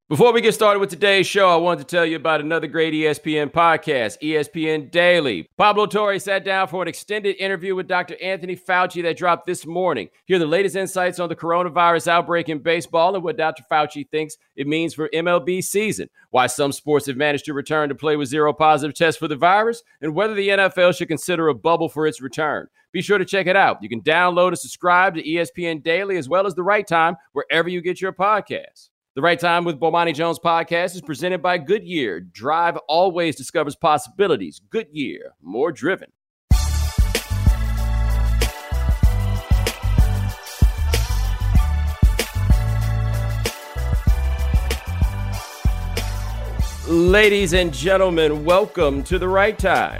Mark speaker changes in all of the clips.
Speaker 1: Before we get started with today's show, I wanted to tell you about another great ESPN podcast, ESPN Daily. Pablo Torre sat down for an extended interview with Dr. Anthony Fauci that dropped this morning. Hear the latest insights on the coronavirus outbreak in baseball and what Dr. Fauci thinks it means for MLB season, why some sports have managed to return to play with zero positive tests for the virus, and whether the NFL should consider a bubble for its return. Be sure to check it out. You can download and subscribe to ESPN Daily as well as The Right Time wherever you get your podcasts. The Right Time with Bomani Jones podcast is presented by Goodyear. Drive always discovers possibilities. Goodyear, more driven. Ladies and gentlemen, welcome to The Right Time.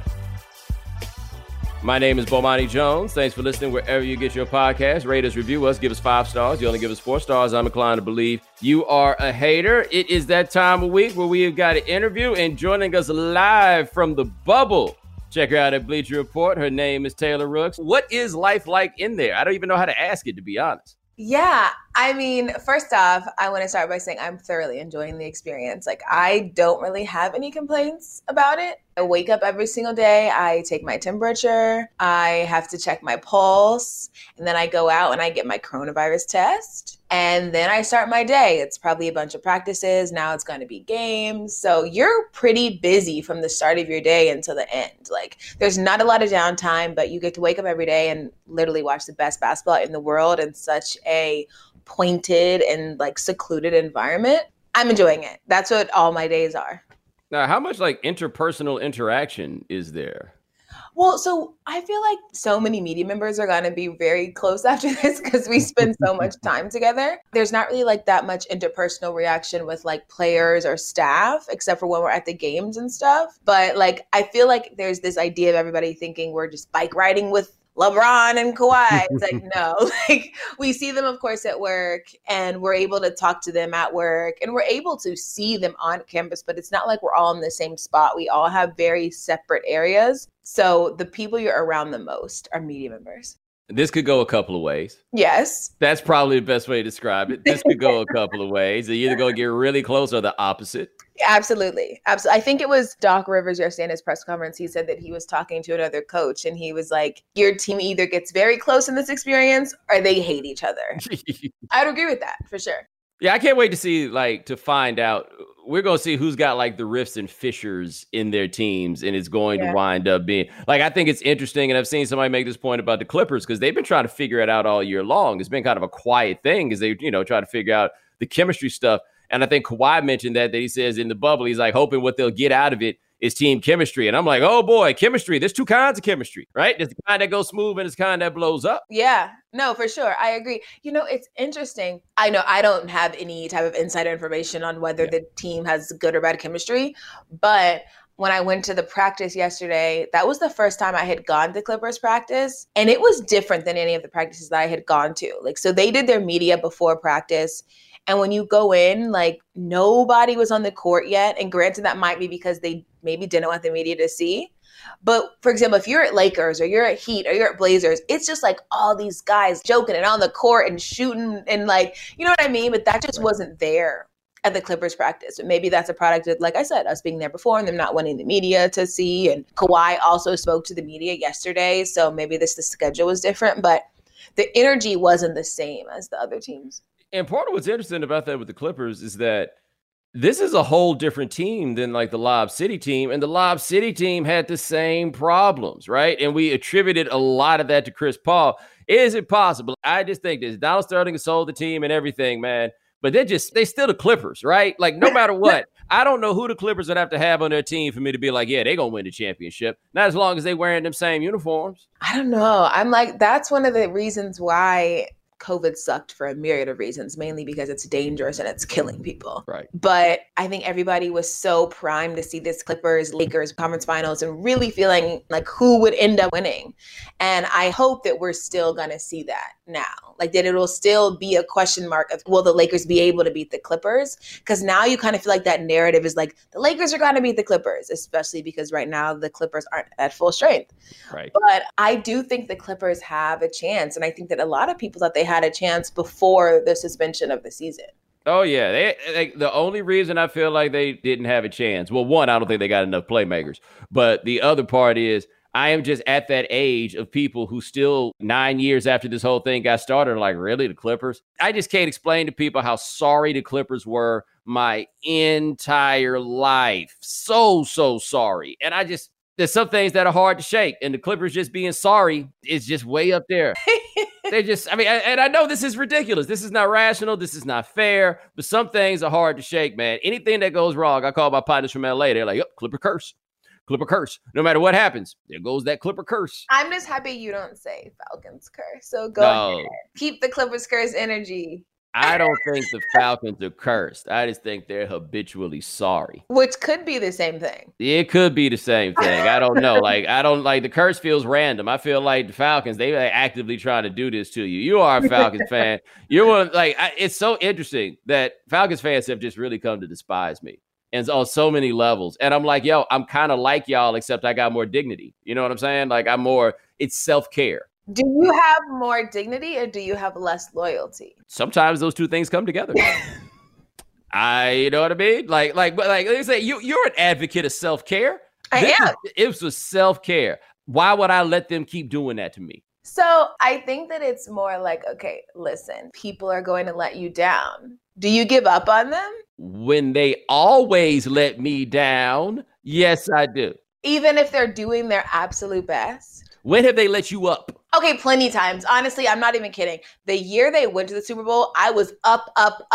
Speaker 1: My name is Bomani Jones. Thanks for listening wherever you get your podcast. Rate us, review us, give us 5 stars. You only give us 4 stars. I'm inclined to believe you are a hater. It is that time of week where we have got an interview, and joining us live from the bubble. Check her out at Bleacher Report. Her name is Taylor Rooks. What is life like in there? I don't even know how to ask it, to be honest.
Speaker 2: Yeah, I mean, first off, I want to start by saying I'm thoroughly enjoying the experience. Like, I don't really have any complaints about it. I wake up every single day. I take my temperature. I have to check my pulse. And then I go out and I get my coronavirus test. And then I start my day. It's probably a bunch of practices. Now it's going to be games. So you're pretty busy from the start of your day until the end. Like, there's not a lot of downtime, but you get to wake up every day and literally watch the best basketball in the world in such a pointed and like secluded environment. I'm enjoying it. That's what all my days are.
Speaker 1: Now, how much like interpersonal interaction is there?
Speaker 2: Well, so I feel like so many media members are going to be very close after this because we spend so much time together. There's not really like that much interpersonal reaction with like players or staff, except for when we're at the games and stuff. But like, I feel like there's this idea of everybody thinking we're just bike riding with LeBron and Kawhi. It's like, no, like we see them, of course, at work, and we're able to talk to them at work, and we're able to see them on campus, but it's not like we're all in the same spot. We all have very separate areas. So the people you're around the most are media members.
Speaker 1: This could go a couple of ways.
Speaker 2: Yes.
Speaker 1: That's probably the best way to describe it. This could go a couple of ways. They're either going to get really close or the opposite.
Speaker 2: Absolutely. Absolutely. I think it was Doc Rivers yesterday in his press conference. He said that he was talking to another coach and he was like, your team either gets very close in this experience or they hate each other. I'd agree with that for sure.
Speaker 1: Yeah, I can't wait to see, like, to find out. We're going to see who's got, like, the rifts and fissures in their teams, and it's going to wind up being, like, I think it's interesting, and I've seen somebody make this point about the Clippers, because they've been trying to figure it out all year long. It's been kind of a quiet thing, as they, try to figure out the chemistry stuff. And I think Kawhi mentioned that he says in the bubble, he's, like, hoping what they'll get out of it is team chemistry. And I'm like, oh boy, chemistry. There's 2 kinds of chemistry, right? There's the kind that goes smooth and there's the kind that blows up.
Speaker 2: Yeah, no, for sure. I agree. It's interesting. I know I don't have any type of insider information on whether the team has good or bad chemistry, but when I went to the practice yesterday, that was the first time I had gone to Clippers practice. And it was different than any of the practices that I had gone to. Like, so they did their media before practice. And when you go in, like, nobody was on the court yet. And granted, that might be because they maybe didn't want the media to see. But for example, if you're at Lakers or you're at Heat or you're at Blazers, it's just like all these guys joking and on the court and shooting and like, you know what I mean? But that just wasn't there at the Clippers practice. But maybe that's a product of, like I said, us being there before and them not wanting the media to see. And Kawhi also spoke to the media yesterday. So maybe the schedule was different, but the energy wasn't the same as the other teams.
Speaker 1: And part of what's interesting about that with the Clippers is that this is a whole different team than like the Lob City team. And the Lob City team had the same problems, right? And we attributed a lot of that to Chris Paul. Is it possible? I just think this. Donald Sterling has sold the team and everything, man. But they still the Clippers, right? Like, no matter what, I don't know who the Clippers would have to have on their team for me to be like, yeah, they're going to win the championship. Not as long as they wearing them same uniforms.
Speaker 2: I don't know. I'm like, that's one of the reasons why COVID sucked for a myriad of reasons, mainly because it's dangerous and it's killing people.
Speaker 1: Right.
Speaker 2: But I think everybody was so primed to see this Clippers-Lakers conference finals and really feeling like who would end up winning. And I hope that we're still going to see that now. Like that it'll still be a question mark of, will the Lakers be able to beat the Clippers? Because now you kind of feel like that narrative is like, the Lakers are going to beat the Clippers, especially because right now the Clippers aren't at full strength.
Speaker 1: Right.
Speaker 2: But I do think the Clippers have a chance. And I think that a lot of people thought they had a chance before the suspension of the season.
Speaker 1: Oh, yeah. The only reason I feel like they didn't have a chance, well, one, I don't think they got enough playmakers. But the other part is I am just at that age of people who still 9 years after this whole thing got started are like, really, the Clippers? I just can't explain to people how sorry the Clippers were my entire life. So sorry. And there's some things that are hard to shake. And the Clippers just being sorry is just way up there. They're just, and I know this is ridiculous. This is not rational. This is not fair. But some things are hard to shake, man. Anything that goes wrong, I call my partners from LA. They're like, yep, Clipper curse. Clipper curse. No matter what happens, there goes that Clipper curse.
Speaker 2: I'm just happy you don't say Falcons curse. So go ahead. Keep the Clippers curse energy.
Speaker 1: I don't think the Falcons are cursed. I just think they're habitually sorry.
Speaker 2: Which could be the same thing.
Speaker 1: It could be the same thing. I don't know. The curse feels random. I feel like the Falcons, they are actively trying to do this to you. You are a Falcons fan. It's so interesting that Falcons fans have just really come to despise me. And on so many levels. And I'm like, yo, I'm kind of like y'all, except I got more dignity. You know what I'm saying? It's self-care.
Speaker 2: Do you have more dignity or do you have less loyalty?
Speaker 1: Sometimes those two things come together. You know what I mean? Like they say, you're an advocate of self-care.
Speaker 2: I am.
Speaker 1: It was self-care. Why would I let them keep doing that to me?
Speaker 2: So I think that it's more like, okay, listen, people are going to let you down. Do you give up on them?
Speaker 1: When they always let me down, yes, I do.
Speaker 2: Even if they're doing their absolute best?
Speaker 1: When have they let you up?
Speaker 2: Okay, plenty times. Honestly, I'm not even kidding. The year they went to the Super Bowl, I was up.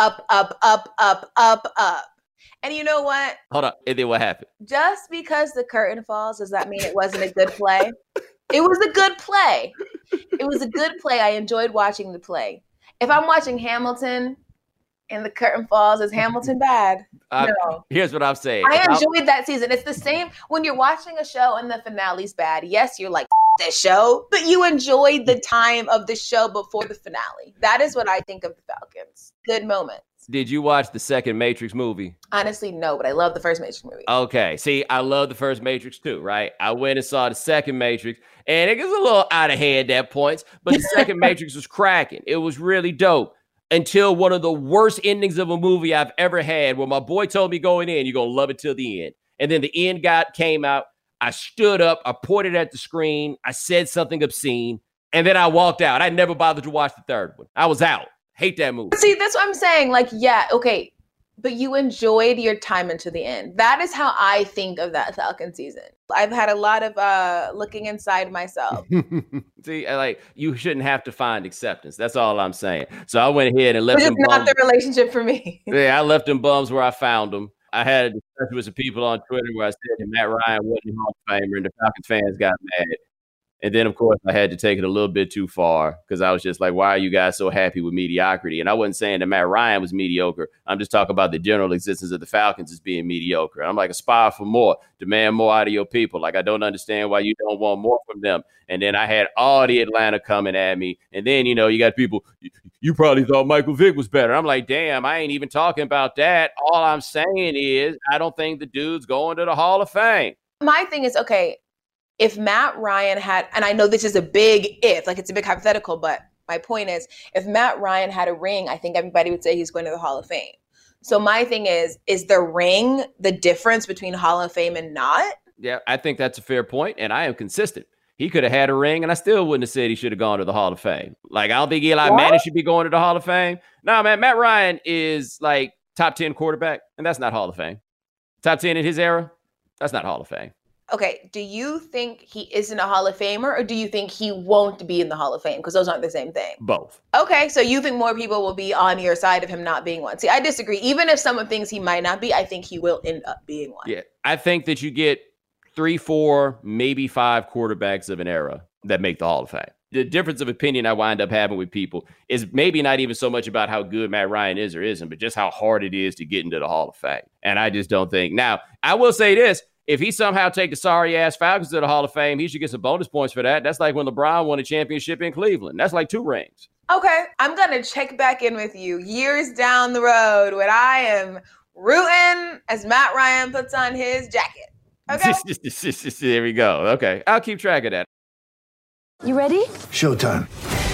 Speaker 2: And you know what?
Speaker 1: Hold on. And then what happened?
Speaker 2: Just because the curtain falls, does that mean it wasn't a good play? It was a good play. It was a good play. I enjoyed watching the play. If I'm watching Hamilton and the curtain falls, is Hamilton bad? No.
Speaker 1: Here's what I'm saying.
Speaker 2: I enjoyed that season. It's the same when you're watching a show and the finale's bad. Yes, you're like, this show, but you enjoyed the time of the show before the finale. That is what I think of the Falcons. Good moments.
Speaker 1: Did you watch the second Matrix movie?
Speaker 2: Honestly, no, but I love the first Matrix movie.
Speaker 1: Okay. See, I love the first Matrix too, right? I went and saw the second Matrix, and it was a little out of hand at points, but the second Matrix was cracking. It was really dope until one of the worst endings of a movie I've ever had, where my boy told me going in, you're going to love it till the end. And then the end came out. I stood up, I pointed at the screen, I said something obscene, and then I walked out. I never bothered to watch the third one. I was out. Hate that movie.
Speaker 2: See, that's what I'm saying. Like, yeah, okay, but you enjoyed your time into the end. That is how I think of that Falcon season. I've had a lot of looking inside myself.
Speaker 1: See, you shouldn't have to find acceptance. That's all I'm saying. So I went ahead and left them
Speaker 2: bums. It's not the relationship for me.
Speaker 1: Yeah, I left them bums where I found them. I had a discussion with some people on Twitter where I said that Matt Ryan wasn't a Hall of Famer, and the Falcons fans got mad. And then, of course, I had to take it a little bit too far because I was just like, why are you guys so happy with mediocrity? And I wasn't saying that Matt Ryan was mediocre. I'm just talking about the general existence of the Falcons as being mediocre. And I'm like, aspire for more, demand more out of your people. Like, I don't understand why you don't want more from them. And then I had all the Atlanta coming at me. And then, you got people, you probably thought Michael Vick was better. I'm like, damn, I ain't even talking about that. All I'm saying is I don't think the dude's going to the Hall of Fame.
Speaker 2: My thing is, okay, if Matt Ryan had, and I know this is a big if, like it's a big hypothetical, but my point is, if Matt Ryan had a ring, I think everybody would say he's going to the Hall of Fame. So my thing is the ring the difference between Hall of Fame and not?
Speaker 1: Yeah, I think that's a fair point, and I am consistent. He could have had a ring, and I still wouldn't have said he should have gone to the Hall of Fame. Like, I don't think Eli Manning should be going to the Hall of Fame. No, man, Matt Ryan is like top 10 quarterback, and that's not Hall of Fame. Top 10 in his era, that's not Hall of Fame.
Speaker 2: Okay, do you think he isn't a Hall of Famer, or do you think he won't be in the Hall of Fame? Because those aren't the same thing.
Speaker 1: Both.
Speaker 2: Okay, so you think more people will be on your side of him not being one. See, I disagree. Even if someone thinks he might not be, I think he will end up being one.
Speaker 1: Yeah, I think that you get 3, 4, maybe 5 quarterbacks of an era that make the Hall of Fame. The difference of opinion I wind up having with people is maybe not even so much about how good Matt Ryan is or isn't, but just how hard it is to get into the Hall of Fame. And I just don't think. Now, I will say this. If he somehow take the sorry-ass Falcons to the Hall of Fame, he should get some bonus points for that. That's like when LeBron won a championship in Cleveland. That's like 2 rings.
Speaker 2: Okay, I'm going to check back in with you years down the road when I am rooting as Matt Ryan puts on his jacket. Okay?
Speaker 1: There we go. Okay, I'll keep track of that.
Speaker 3: You ready?
Speaker 4: Showtime.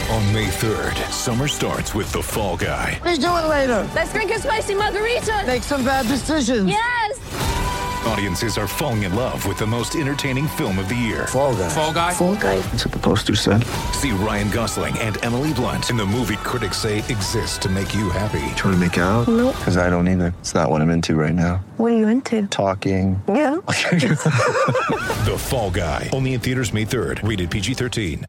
Speaker 3: On May 3rd, summer starts with The Fall Guy.
Speaker 4: What are you doing later?
Speaker 5: Let's drink a spicy margarita.
Speaker 4: Make some bad decisions.
Speaker 5: Yes.
Speaker 3: Audiences are falling in love with the most entertaining film of the year.
Speaker 4: Fall Guy.
Speaker 3: Fall Guy?
Speaker 5: Fall Guy.
Speaker 4: That's what the poster said.
Speaker 3: See Ryan Gosling and Emily Blunt in the movie critics say exists to make you happy.
Speaker 4: Trying to make it out?
Speaker 5: Nope.
Speaker 4: Because I don't either. It's not what I'm into right now.
Speaker 5: What are you into?
Speaker 4: Talking.
Speaker 5: Yeah.
Speaker 3: The Fall Guy. Only in theaters May 3rd. Rated PG-13.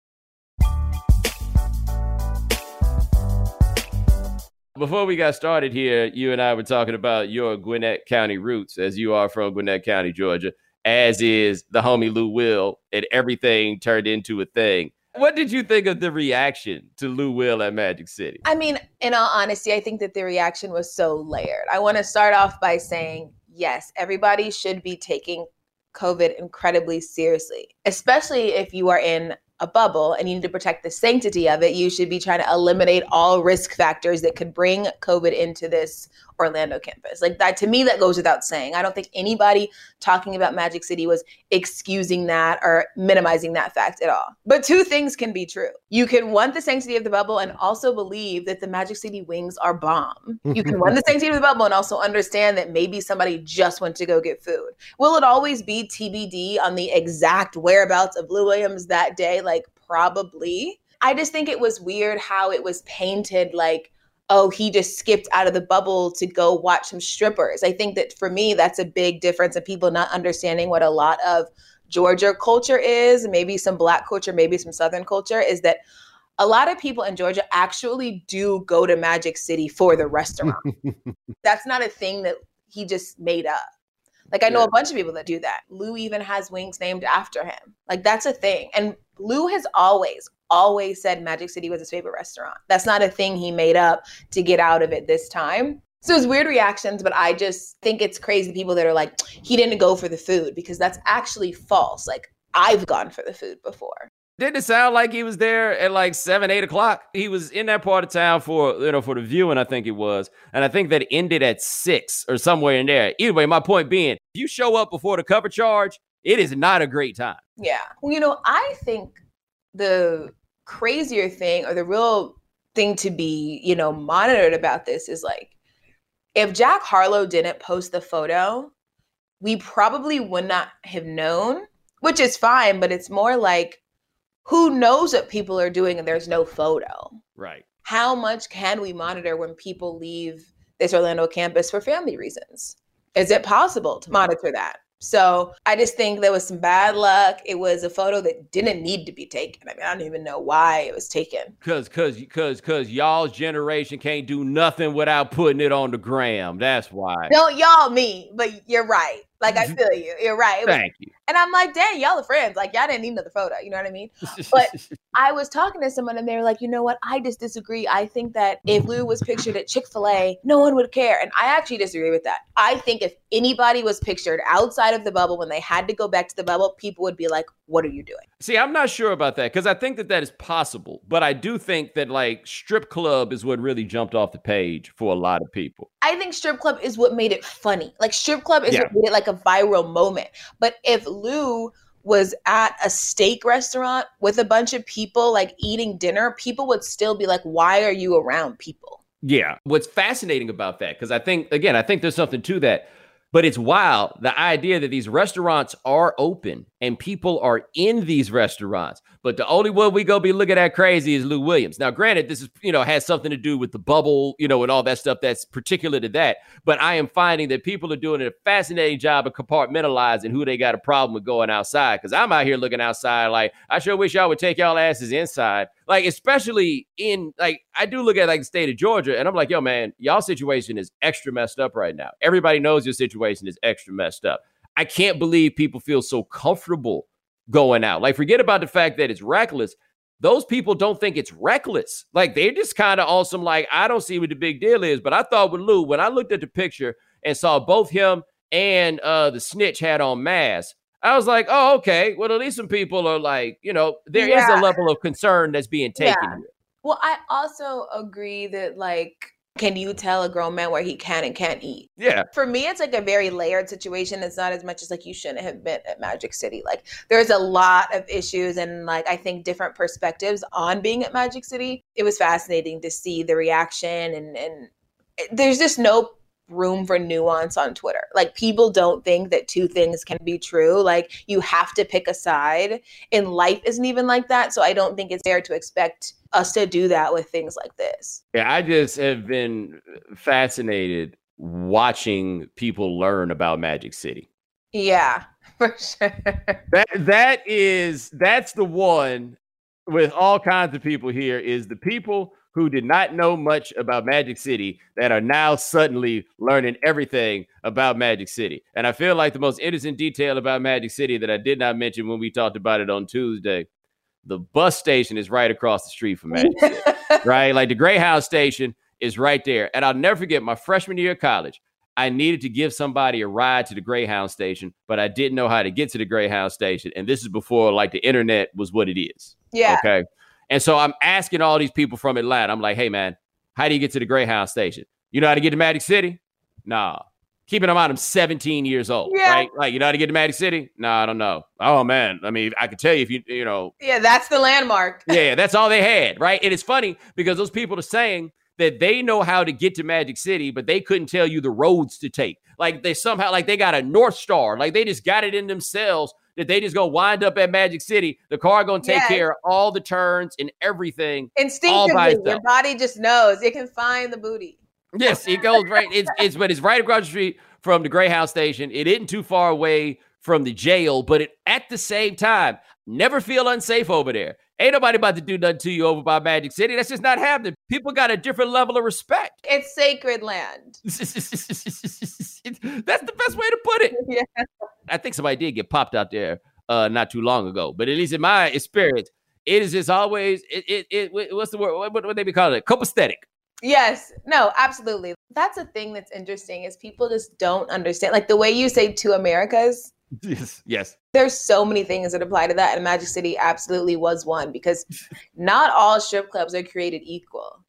Speaker 1: Before we got started here, you and I were talking about your Gwinnett County roots, as you are from Gwinnett County, Georgia, as is the homie Lou Will, and everything turned into a thing. What did you think of the reaction to Lou Will at Magic City?
Speaker 2: I mean, in all honesty, I think that the reaction was so layered. I want to start off by saying, yes, everybody should be taking COVID incredibly seriously, especially if you are in a bubble and you need to protect the sanctity of it. You should be trying to eliminate all risk factors that could bring COVID into this Orlando campus. Like that, to me, that goes without saying. I don't think anybody talking about Magic City was excusing that or minimizing that fact at all. But two things can be true. You can want the sanctity of the bubble and also believe that the Magic City wings are bomb. You can want the sanctity of the bubble and also understand that maybe somebody just went to go get food. Will it always be TBD on the exact whereabouts of Lou Williams that day? Like, probably. I just think it was weird how it was painted like, oh, he just skipped out of the bubble to go watch some strippers. I think that for me, that's a big difference in people not understanding what a lot of Georgia culture is, maybe some Black culture, maybe some Southern culture, is that a lot of people in Georgia actually do go to Magic City for the restaurant. That's not a thing that he just made up. Like, I know a bunch of people that do that. Lou even has wings named after him. Like, that's a thing. And Lou has always said Magic City was his favorite restaurant. That's not a thing he made up to get out of it this time. So it's weird reactions, but I just think it's crazy people that are like, he didn't go for the food, because that's actually false. Like, I've gone for the food before.
Speaker 1: Didn't it sound like he was there at like 7, 8 o'clock? He was in that part of town for the viewing, I think it was. And I think that ended at 6 or somewhere in there. Either way, my point being, if you show up before the cover charge, it is not a great time.
Speaker 2: Yeah. Well, I think the crazier thing, or the real thing to be, monitored about this is like, if Jack Harlow didn't post the photo, we probably would not have known, which is fine, but it's more like, who knows what people are doing and there's no photo?
Speaker 1: Right.
Speaker 2: How much can we monitor when people leave this Orlando campus for family reasons? Is it possible to monitor that? So I just think there was some bad luck. It was a photo that didn't need to be taken. I mean, I don't even know why it was taken.
Speaker 1: Cause y'all's generation can't do nothing without putting it on the gram. That's why.
Speaker 2: Don't y'all me, but you're right. Like, I feel you. You're right.
Speaker 1: Thank you.
Speaker 2: And I'm like, dang, y'all are friends. Like, y'all didn't need another photo. You know what I mean? But I was talking to someone and they were like, you know what? I just disagree. I think that if Lou was pictured at Chick-fil-A, no one would care. And I actually disagree with that. I think if anybody was pictured outside of the bubble when they had to go back to the bubble, people would be like, what are you doing?
Speaker 1: See, I'm not sure about that, because I think that is possible. But I do think that like strip club is what really jumped off the page for a lot of people.
Speaker 2: I think strip club is what made it funny. Like, strip club is what made it like a viral moment. But if Lou was at a steak restaurant with a bunch of people like eating dinner, people would still be like, why are you around people?
Speaker 1: Yeah. What's fascinating about that, because I think there's something to that. But it's wild, the idea that these restaurants are open and people are in these restaurants. But the only one we go be looking at crazy is Lou Williams. Now, granted, this is, has something to do with the bubble, and all that stuff that's particular to that. But I am finding that people are doing a fascinating job of compartmentalizing who they got a problem with going outside. Because I'm out here looking outside like, I sure wish y'all would take y'all asses inside. Like, especially in, like, I do look at like the state of Georgia and I'm like, yo, man, y'all situation is extra messed up right now. Everybody knows your situation is extra messed up. I can't believe people feel so comfortable going out. Like, forget about the fact that it's reckless. Those people don't think it's reckless. Like, they're just kind of on some, like, I don't see what the big deal is. But I thought with Lou, when I looked at the picture and saw both him and the snitch had on masks, I was like, oh, okay. Well, at least some people are like, there is a level of concern that's being taken here.
Speaker 2: Well, I also agree that, like, can you tell a grown man where he can and can't eat?
Speaker 1: Yeah.
Speaker 2: For me, it's like a very layered situation. It's not as much as like you shouldn't have been at Magic City. Like there's a lot of issues and like I think different perspectives on being at Magic City. It was fascinating to see the reaction and there's just no room for nuance on Twitter. Like people don't think that two things can be true. Like you have to pick a side, and life isn't even like that. So I don't think it's fair to expect us to do that with things like this.
Speaker 1: Yeah, I just have been fascinated watching people learn about Magic City.
Speaker 2: Yeah, for sure.
Speaker 1: That's the one with all kinds of people here is the people who did not know much about Magic City that are now suddenly learning everything about Magic City. And I feel like the most interesting detail about Magic City that I did not mention when we talked about it on Tuesday, the bus station is right across the street from Magic City, right? Like the Greyhound station is right there. And I'll never forget my freshman year of college. I needed to give somebody a ride to the Greyhound station, but I didn't know how to get to the Greyhound station. And this is before like the internet was what it is.
Speaker 2: Yeah.
Speaker 1: Okay. And so I'm asking all these people from Atlanta, I'm like, hey, man, how do you get to the Greyhound station? You know how to get to Magic City? Nah. Keeping in mind, I'm 17 years old, right? Like, you know how to get to Magic City? Nah, I don't know. Oh, man. I mean, I could tell you if you know.
Speaker 2: Yeah, that's the landmark.
Speaker 1: Yeah, that's all they had, right? And it's funny because those people are saying that they know how to get to Magic City, but they couldn't tell you the roads to take. Like they somehow, like they got a North Star. Like they just got it in themselves that they just go wind up at Magic City. The car going to take care of all the turns and everything.
Speaker 2: Instinctively, your body just knows it can find the booty.
Speaker 1: Yes, it goes right. But it's right across the street from the Greyhound station. It isn't too far away from the jail, but at the same time, never feel unsafe over there. Ain't nobody about to do nothing to you over by Magic City. That's just not happening. People got a different level of respect.
Speaker 2: It's sacred land.
Speaker 1: That's the best way to put it.
Speaker 2: Yeah.
Speaker 1: I think somebody did get popped out there not too long ago. But at least in my experience, it is just always, what's the word? What they be calling it? Copacetic.
Speaker 2: Yes. No, absolutely. That's a thing that's interesting is people just don't understand. Like the way you say two Americas.
Speaker 1: Yes.
Speaker 2: There's so many things that apply to that. And Magic City absolutely was one because not all strip clubs are created equal.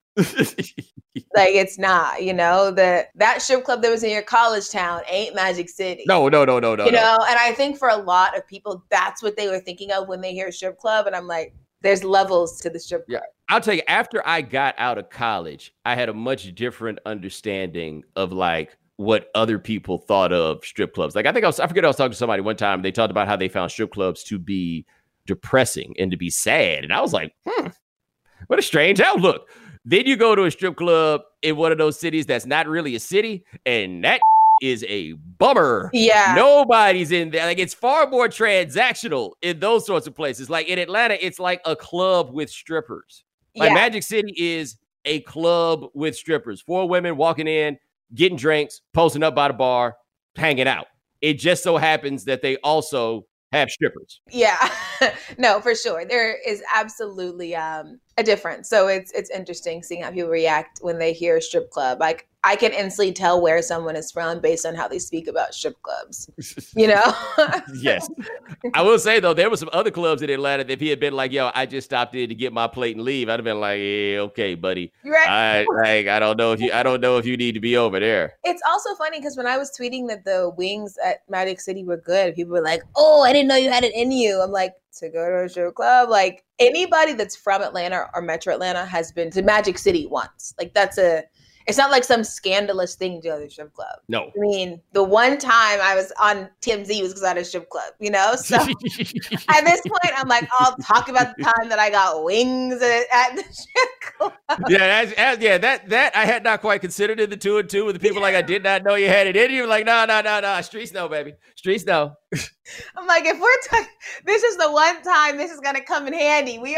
Speaker 2: Like it's not, you know, that strip club that was in your college town ain't Magic City.
Speaker 1: No.
Speaker 2: You know, and I think for a lot of people, that's what they were thinking of when they hear strip club. And I'm like, there's levels to the strip club.
Speaker 1: Yeah. I'll tell you, after I got out of college, I had a much different understanding of like what other people thought of strip clubs. Like I forget I was talking to somebody one time. They talked about how they found strip clubs to be depressing and to be sad. And I was like, what a strange outlook. Then you go to a strip club in one of those cities that's not really a city, and that is a bummer.
Speaker 2: Yeah.
Speaker 1: Nobody's in there. Like it's far more transactional in those sorts of places. Like in Atlanta, it's like a club with strippers. Like Magic City is a club with strippers. 4 women walking in, getting drinks, posting up by the bar, hanging out. It just so happens that they also have strippers.
Speaker 2: Yeah, no, for sure. There is absolutely a difference. So it's interesting seeing how people react when they hear strip club. Like I can instantly tell where someone is from based on how they speak about strip clubs, you know?
Speaker 1: Yes. I will say though, there were some other clubs in Atlanta that if he had been like, yo, I just stopped in to get my plate and leave, I'd have been like, yeah, okay, buddy.
Speaker 2: Right.
Speaker 1: I don't know if you need to be over there.
Speaker 2: It's also funny because when I was tweeting that the wings at Magic City were good, people were like, oh, I didn't know you had it in you. I'm like, to go to a strip club? Like anybody that's from Atlanta or Metro Atlanta has been to Magic City once. Like it's not like some scandalous thing to go to the strip club.
Speaker 1: No.
Speaker 2: I mean, the one time I was on TMZ was because I had a strip club, you know? So at this point, I'm like, I'll talk about the time that I got wings at the strip club.
Speaker 1: Yeah, that I had not quite considered in the 2 and 2 with the people like I did not know you had it in you. Like, no. Streets know, baby. Streets know.
Speaker 2: I'm like, if we're talking, this is the one time this is going to come in handy. We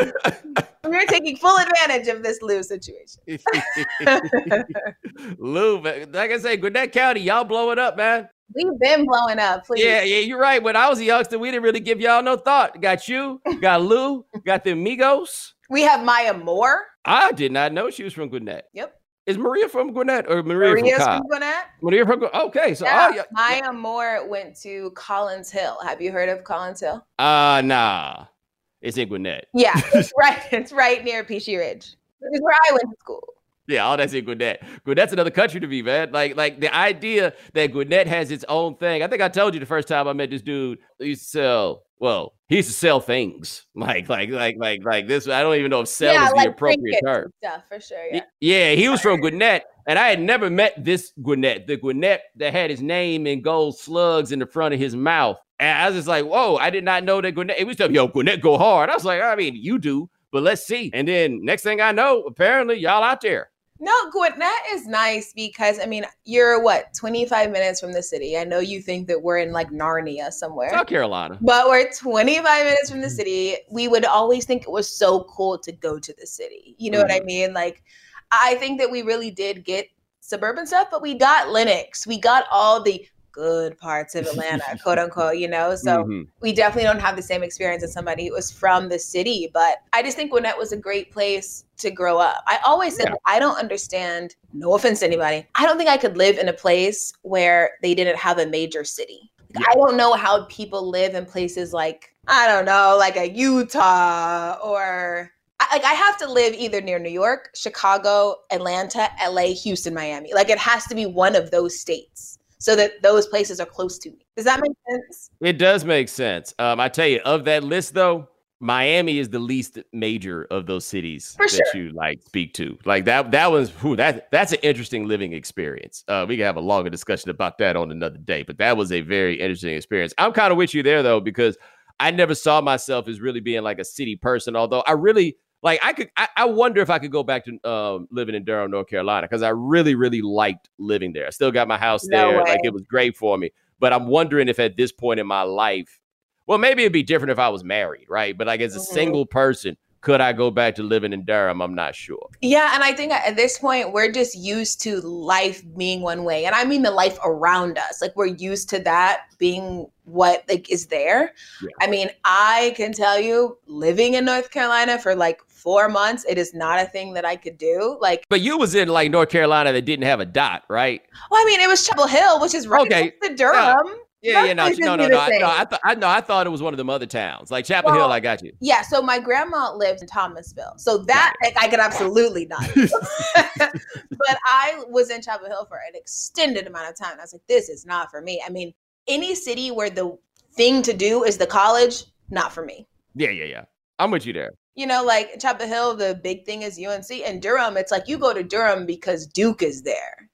Speaker 2: are taking full advantage of this Lou situation.
Speaker 1: Lou, like I say, Gwinnett County, y'all blowing up, man.
Speaker 2: We've been blowing up, please.
Speaker 1: Yeah, you're right. When I was a youngster, we didn't really give y'all no thought. Got you, got Lou, got the Migos.
Speaker 2: We have Maya Moore.
Speaker 1: I did not know she was from Gwinnett.
Speaker 2: Yep.
Speaker 1: Is Maria from Gwinnett or Maria's from Cobb?
Speaker 2: Gwinnett.
Speaker 1: Maria from Gwinnett. Okay, so
Speaker 2: Maya Moore went to Collins Hill. Have you heard of Collins Hill?
Speaker 1: Nah. It's in Gwinnett.
Speaker 2: Yeah, it's right. It's right near Peachy Ridge. Which is where I went to school.
Speaker 1: Yeah, all that's in Gwinnett. Gwinnett's another country to me, man. Like the idea that Gwinnett has its own thing. I think I told you the first time I met this dude. He used to sell. Well, he used to sell things like this. I don't even know if sell is the appropriate term.
Speaker 2: Stuff for sure.
Speaker 1: Yeah, he was from Gwinnett, and I had never met this Gwinnett. The Gwinnett that had his name in gold slugs in the front of his mouth. And I was just like, whoa! I did not know that Gwinnett. It was telling me, yo, Gwinnett go hard. I was like, I mean, you do, but let's see. And then next thing I know, apparently y'all out there.
Speaker 2: No, Gwinnett is nice because, I mean, you're 25 minutes from the city. I know you think that we're in like Narnia somewhere.
Speaker 1: South Carolina.
Speaker 2: But we're 25 minutes from the city. We would always think it was so cool to go to the city. You know what I mean? Like, I think that we really did get suburban stuff, but we got Lenox. We got all the good parts of Atlanta, quote unquote, you know? So we definitely don't have the same experience as somebody who was from the city. But I just think Gwinnett was a great place to grow up. I always said, I don't understand, no offense to anybody, I don't think I could live in a place where they didn't have a major city. I don't know how people live in places like, I don't know, like a Utah or... I have to live either near New York, Chicago, Atlanta, LA, Houston, Miami. Like it has to be one of those states so that those places are close to me. Does that make sense?
Speaker 1: It does make sense. I tell you, of that list though, Miami is the least major of those cities that you like speak to. Like that was that's an interesting living experience. We can have a longer discussion about that on another day, but that was a very interesting experience. I'm kind of with you there though, because I never saw myself as really being like a city person, although I really like I wonder if I could go back to living in Durham, North Carolina, because I really, really liked living there. I still got my house there. Like it was great for me. But I'm wondering if at this point in my life, well, maybe it'd be different if I was married, right? But like as a single person, could I go back to living in Durham? I'm not sure.
Speaker 2: Yeah, and I think at this point, we're just used to life being one way. And I mean the life around us. Like we're used to that being what like is there. Yeah. I mean, I can tell you living in North Carolina for like 4 months, it is not a thing that I could do. Like,
Speaker 1: but you was in like North Carolina that didn't have a dot, right?
Speaker 2: Well, I mean, it was Chapel Hill, which is right next to Durham.
Speaker 1: I thought it was one of them other towns, like Chapel Hill. I got you.
Speaker 2: Yeah, so my grandma lives in Thomasville, so that I could absolutely not do. But I was in Chapel Hill for an extended amount of time. And I was like, this is not for me. I mean, any city where the thing to do is the college, not for me.
Speaker 1: Yeah. I'm with you there.
Speaker 2: You know, like Chapel Hill, the big thing is UNC, and Durham, it's like you go to Durham because Duke is there.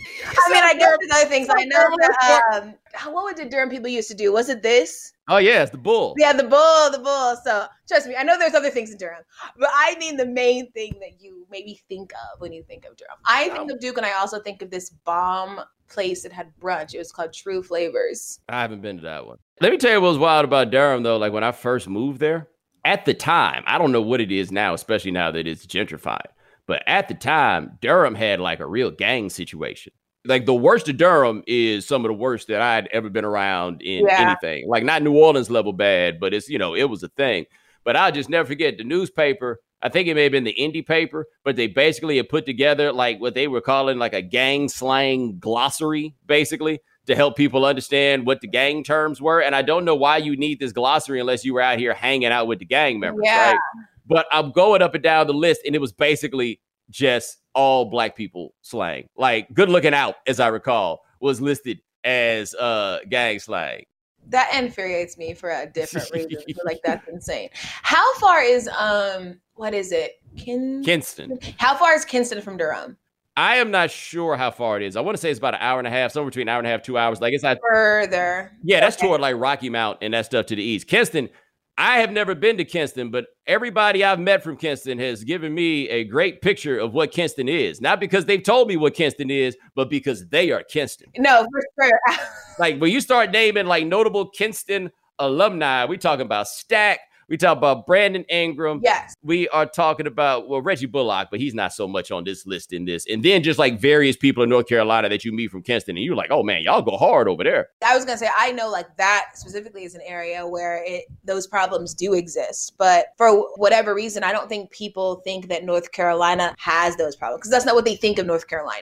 Speaker 2: I mean, I guess there's other things. I know that, what did Durham people used to do? Was it this?
Speaker 1: Oh, yeah, it's the Bull.
Speaker 2: Yeah, the Bull. So trust me, I know there's other things in Durham, but I mean the main thing that you maybe think of when you think of Durham. I think of Duke, and I also think of this bomb place that had brunch. It was called True Flavors.
Speaker 1: I haven't been to that one. Let me tell you what was wild about Durham, though. Like when I first moved there, at the time, I don't know what it is now, especially now that it's gentrified. But at the time, Durham had like a real gang situation. Like the worst of Durham is some of the worst that I'd ever been around in anything. Like not New Orleans level bad, but it's, it was a thing. But I'll just never forget the newspaper. I think it may have been the Indie paper, but they basically had put together like what they were calling like a gang slang glossary, basically, to help people understand what the gang terms were. And I don't know why you need this glossary unless you were out here hanging out with the gang members, right? But I'm going up and down the list, and it was basically just all Black people slang. Like good looking out, as I recall, was listed as gang slang.
Speaker 2: That infuriates me for a different reason. Like that's insane. How far is what is it?
Speaker 1: Kinston.
Speaker 2: How far is Kinston from Durham?
Speaker 1: I am not sure how far it is. I want to say it's about an hour and a half, somewhere between an hour and a half, 2 hours. Like it's not
Speaker 2: further.
Speaker 1: Yeah, that's toward like Rocky Mount and that stuff to the east. Kinston, I have never been to Kinston, but everybody I've met from Kinston has given me a great picture of what Kinston is. Not because they've told me what Kinston is, but because they are Kinston.
Speaker 2: No, for sure.
Speaker 1: Like when you start naming like notable Kinston alumni, we talking about Stack. We talk about Brandon Ingram.
Speaker 2: Yes.
Speaker 1: We are talking about, Reggie Bullock, but he's not so much on this list in this. And then just like various people in North Carolina that you meet from Kinston, and you're like, oh man, y'all go hard over there.
Speaker 2: I was going to say, I know like that specifically is an area where those problems do exist. But for whatever reason, I don't think people think that North Carolina has those problems because that's not what they think of North Carolina.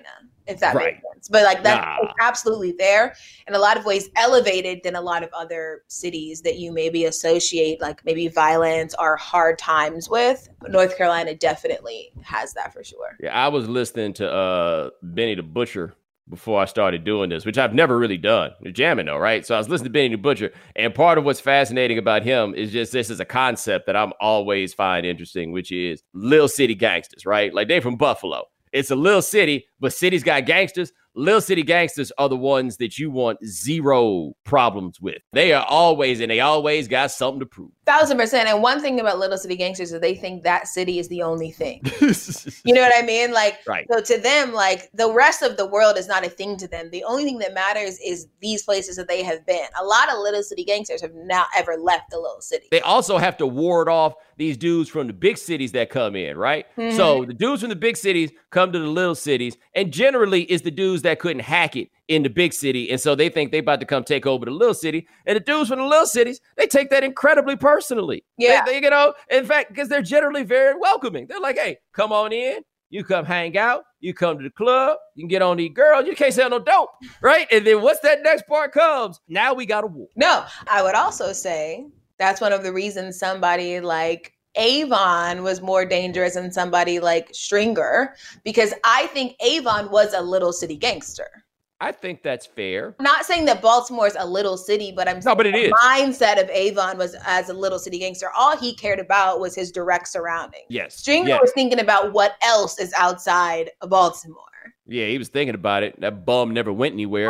Speaker 2: if that
Speaker 1: Right.
Speaker 2: makes sense. But like that's
Speaker 1: Nah.
Speaker 2: absolutely there, in a lot of ways elevated than a lot of other cities that you maybe associate like maybe violence or hard times with. North Carolina definitely has that for sure.
Speaker 1: Yeah, I was listening to Benny the Butcher before I started doing this, which I've never really done. You're jamming though, right? So I was listening to Benny the Butcher, and part of what's fascinating about him is just this is a concept that I'm always find interesting, which is little city gangsters, right? Like they from Buffalo. It's a little city, but city's got gangsters. Little city gangsters are the ones that you want zero problems with. They always got something to prove.
Speaker 2: 1,000%. And one thing about little city gangsters is they think that city is the only thing. You know what I mean? Like,
Speaker 1: right.
Speaker 2: So to them, like the rest of the world is not a thing to them. The only thing that matters is these places that they have been. A lot of little city gangsters have not ever left the little city.
Speaker 1: They also have to ward off these dudes from the big cities that come in, right? Mm-hmm. So the dudes from the big cities come to the little cities, and generally it's the dudes that couldn't hack it in the big city, and so they think they about to come take over the little city. And the dudes from the little cities, they take that incredibly personally.
Speaker 2: Yeah,
Speaker 1: they you know, in fact, because they're generally very welcoming. They're like, hey, come on in. You come hang out. You come to the club. You can get on these girls. You can't sell no dope, right? And then once that next part comes, now we got a war.
Speaker 2: No, I would also say that's one of the reasons somebody like Avon was more dangerous than somebody like Stringer, because I think Avon was a little city gangster.
Speaker 1: I think that's fair.
Speaker 2: I'm not saying that Baltimore's a little city, but I'm saying
Speaker 1: but it is.
Speaker 2: Mindset of Avon was as a little city gangster. All he cared about was his direct surroundings.
Speaker 1: Yes.
Speaker 2: Stringer was thinking about what else is outside of Baltimore.
Speaker 1: Yeah, he was thinking about it. That bum never went anywhere.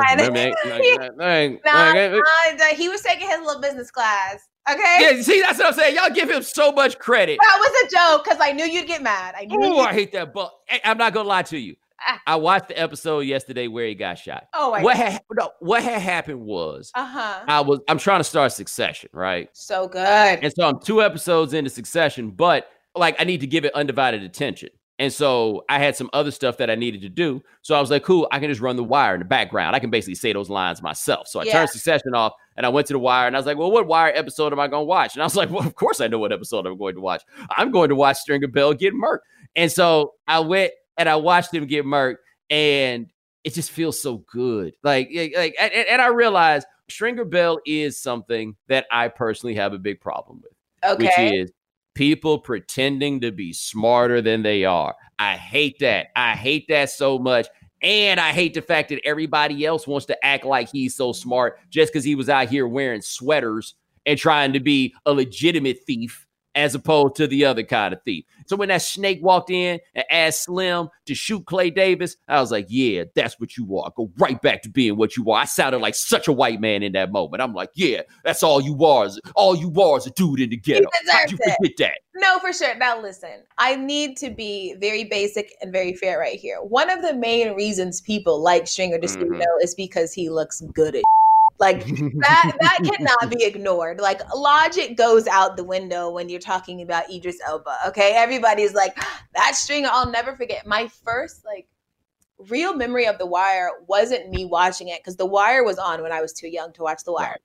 Speaker 2: He was taking his little business class. Okay.
Speaker 1: Yeah, see, that's what I'm saying. Y'all give him so much credit.
Speaker 2: That was a joke because I knew you'd get mad.
Speaker 1: I hate that bum. Hey, I'm not gonna lie to you. I watched the episode yesterday where he got shot.
Speaker 2: Oh my
Speaker 1: God. What had happened was I'm trying to start Succession, right?
Speaker 2: So good.
Speaker 1: And so I'm 2 episodes into Succession, but like I need to give it undivided attention. And so I had some other stuff that I needed to do. So I was like, cool, I can just run The Wire in the background. I can basically say those lines myself. So I turned Succession off and I went to The Wire and I was like, well, what Wire episode am I going to watch? And I was like, well, of course I know what episode I'm going to watch. I'm going to watch Stringer Bell get murked. And so I went and I watched him get murked, and it just feels so good. And I realized Stringer Bell is something that I personally have a big problem with, which is people pretending to be smarter than they are. I hate that. I hate that so much. And I hate the fact that everybody else wants to act like he's so smart just because he was out here wearing sweaters and trying to be a legitimate thief as opposed to the other kind of thief. So when that snake walked in and asked Slim to shoot Clay Davis, I was like, yeah, that's what you are. Go right back to being what you are. I sounded like such a white man in that moment. I'm like, yeah, that's all you are. All you are is a dude in the ghetto. How'd you forget that?
Speaker 2: No, for sure. Now listen, I need to be very basic and very fair right here. One of the main reasons people like Stringer Desino is because he looks good as like that cannot be ignored. Like logic goes out the window when you're talking about Idris Elba. Okay, everybody's like, that Stringer. I'll never forget my first like real memory of The Wire wasn't me watching it because The Wire was on when I was too young to watch The Wire.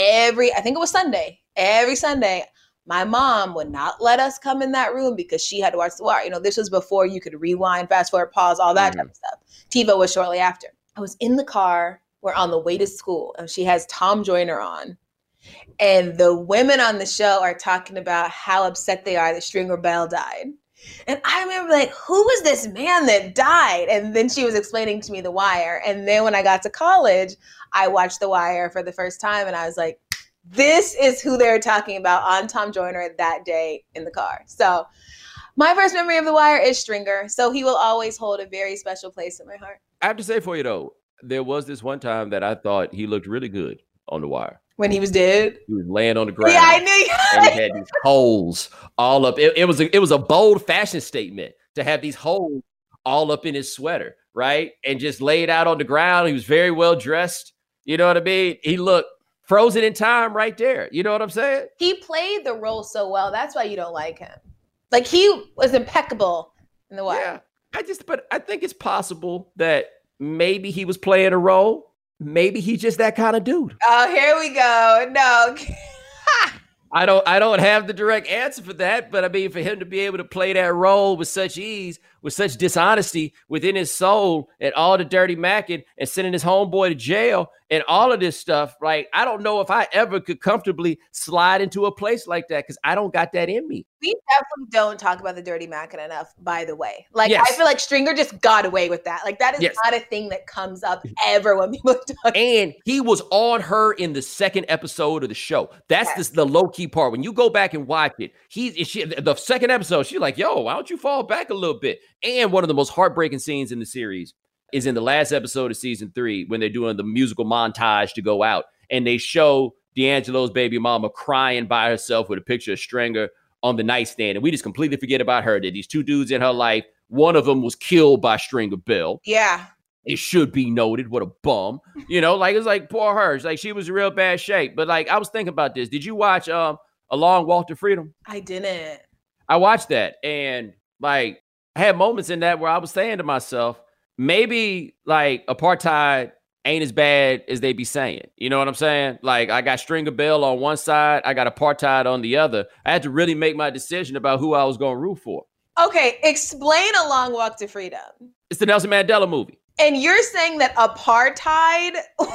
Speaker 2: I think it was Sunday. Every Sunday, my mom would not let us come in that room because she had to watch The Wire. You know, this was before you could rewind, fast forward, pause, all that type of stuff. TiVo was shortly after. I was in the car. We're on the way to school and she has Tom Joyner on. And the women on the show are talking about how upset they are that Stringer Bell died. And I remember like, who was this man that died? And then she was explaining to me The Wire. And then when I got to college, I watched The Wire for the first time. And I was like, this is who they're talking about on Tom Joyner that day in the car. So my first memory of The Wire is Stringer. So he will always hold a very special place in my heart.
Speaker 1: I have to say for you though, there was this one time that I thought he looked really good on The Wire.
Speaker 2: When he was dead?
Speaker 1: He was laying on the ground.
Speaker 2: Yeah, I knew.
Speaker 1: And he had these holes all up. It was a bold fashion statement to have these holes all up in his sweater, right? And just laid out on the ground. He was very well dressed. You know what I mean? He looked frozen in time right there. You know what I'm saying?
Speaker 2: He played the role so well. That's why you don't like him. Like he was impeccable in The Wire.
Speaker 1: Yeah, but I think it's possible that maybe he was playing a role. Maybe he's just that kind of dude.
Speaker 2: Oh, here we go. No.
Speaker 1: I don't have the direct answer for that, but I mean, for him to be able to play that role with such ease with such dishonesty within his soul and all the dirty macking and sending his homeboy to jail and all of this stuff. Like, I don't know if I ever could comfortably slide into a place like that because I don't got that in me.
Speaker 2: We definitely don't talk about the dirty macking enough, by the way. Like,
Speaker 1: Yes.
Speaker 2: I feel like Stringer just got away with that. Like, that is
Speaker 1: Yes.
Speaker 2: not a thing that comes up ever when people talk.
Speaker 1: And he was on her in the second episode of the show. That's
Speaker 2: Yes.
Speaker 1: the low-key part. When you go back and watch it, the second episode, she's like, yo, why don't you fall back a little bit? And one of the most heartbreaking scenes in the series is in the last episode of season 3 when they're doing the musical montage to go out. And they show D'Angelo's baby mama crying by herself with a picture of Stringer on the nightstand. And we just completely forget about her, that these two dudes in her life, one of them was killed by Stringer Bell.
Speaker 2: Yeah.
Speaker 1: It should be noted. What a bum. You know, like, it's like poor her. It's like she was in real bad shape. But like, I was thinking about this. Did you watch A Long Walk to Freedom?
Speaker 2: I didn't.
Speaker 1: I watched that, and like, I had moments in that where I was saying to myself, maybe like apartheid ain't as bad as they be saying. You know what I'm saying? Like, I got Stringer Bell on one side, I got apartheid on the other. I had to really make my decision about who I was going to root for.
Speaker 2: Okay, explain A Long Walk to Freedom.
Speaker 1: It's the Nelson Mandela movie.
Speaker 2: And you're saying that apartheid?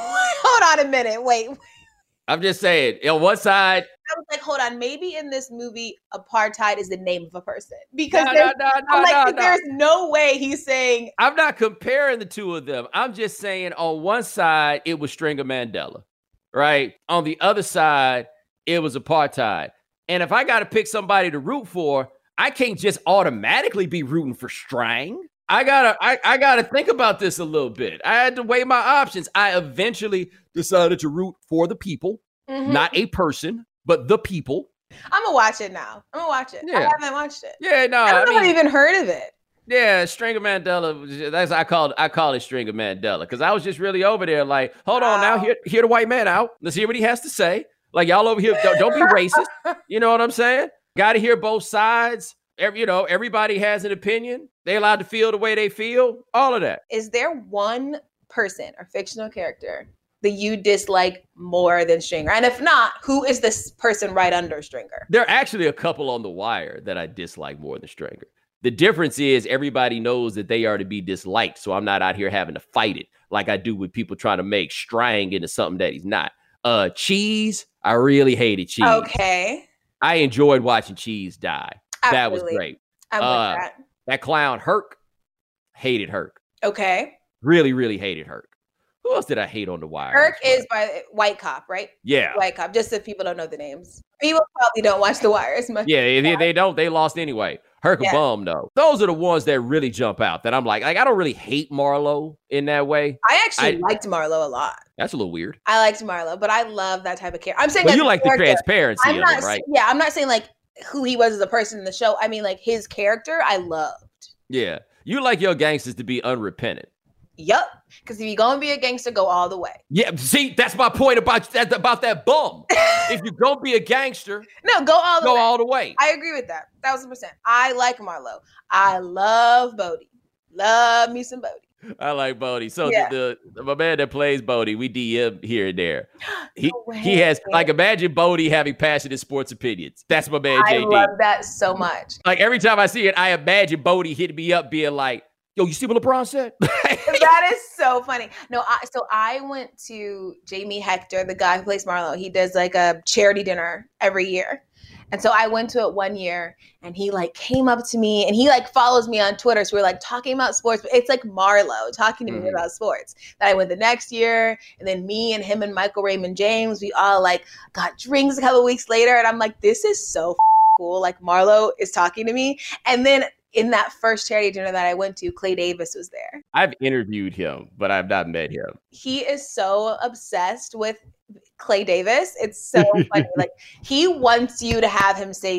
Speaker 2: Hold on a minute. Wait.
Speaker 1: I'm just saying, on one side,
Speaker 2: I was like, hold on. Maybe in this movie, apartheid is the name of a person. Because there's no way he's saying.
Speaker 1: I'm not comparing the two of them. I'm just saying on one side, it was Stringer Mandela, right? On the other side, it was apartheid. And if I got to pick somebody to root for, I can't just automatically be rooting for Strang. I gotta think about this a little bit. I had to weigh my options. I eventually decided to root for the people, not a person, but the people.
Speaker 2: I'm gonna watch it now. I'm gonna watch it.
Speaker 1: Yeah.
Speaker 2: I haven't watched it.
Speaker 1: Yeah, no,
Speaker 2: I don't know if I've even heard of it.
Speaker 1: Yeah, Stringer Mandela. That's I call it Stringer Mandela because I was just really over there. Like, hold on now, hear the white man out. Let's hear what he has to say. Like, y'all over here, don't be racist. You know what I'm saying? Got to hear both sides. Everybody has an opinion. They allowed to feel the way they feel. All of that.
Speaker 2: Is there one person or fictional character that you dislike more than Stringer? And if not, who is this person right under Stringer?
Speaker 1: There are actually a couple on The Wire that I dislike more than Stringer. The difference is everybody knows that they are to be disliked, so I'm not out here having to fight it like I do with people trying to make Strang into something that he's not. Cheese, I really hated Cheese.
Speaker 2: Okay.
Speaker 1: I enjoyed watching Cheese die.
Speaker 2: Absolutely.
Speaker 1: That was great.
Speaker 2: I'm with that.
Speaker 1: That clown Herc, hated Herc.
Speaker 2: Okay.
Speaker 1: Really, really hated Herc. Who else did I hate on The Wire?
Speaker 2: Herc is by White Cop, right?
Speaker 1: Yeah.
Speaker 2: White Cop, just so people don't know the names. People probably don't watch The Wire as much.
Speaker 1: Yeah, if they don't, they lost anyway. Herc a bum, though. Those are the ones that really jump out that I'm like I don't really hate Marlo in that way.
Speaker 2: I actually liked Marlo a lot.
Speaker 1: That's a little weird.
Speaker 2: I liked Marlo, but I love that type of character. I'm saying
Speaker 1: you like the transparency of it, right?
Speaker 2: Yeah, I'm not saying like who he was as a person in the show. I mean, like his character, I loved.
Speaker 1: Yeah. You like your gangsters to be unrepentant.
Speaker 2: Yup. Because if you're going to be a gangster, go all the way.
Speaker 1: Yeah. See, that's my point about that bum. If you're going to be a gangster,
Speaker 2: go all the way.
Speaker 1: way.
Speaker 2: I agree with that. 1,000%. I like Marlo. I love Bodie. Love me some Bodie.
Speaker 1: I like Bodie. So my man that plays Bodie, we DM here and there. He has imagine Bodie having passionate sports opinions. That's my man JD.
Speaker 2: I love that so much.
Speaker 1: Like every time I see it, I imagine Bodie hitting me up being like, yo, you see what LeBron said?
Speaker 2: That is so funny. No, I went to Jamie Hector, the guy who plays Marlo. He does like a charity dinner every year. And so I went to it one year and he like came up to me and he like follows me on Twitter. So we're like talking about sports, but it's like Marlo talking to me about sports. Then I went the next year and then me and him and Michael Raymond James, we all like got drinks a couple of weeks later. And I'm like, this is so cool. Like Marlo is talking to me. And then in that first charity dinner that I went to, Clay Davis was there.
Speaker 1: I've interviewed him, but I've not met him.
Speaker 2: He is so obsessed with Clay Davis. It's so funny. Like he wants you to have him say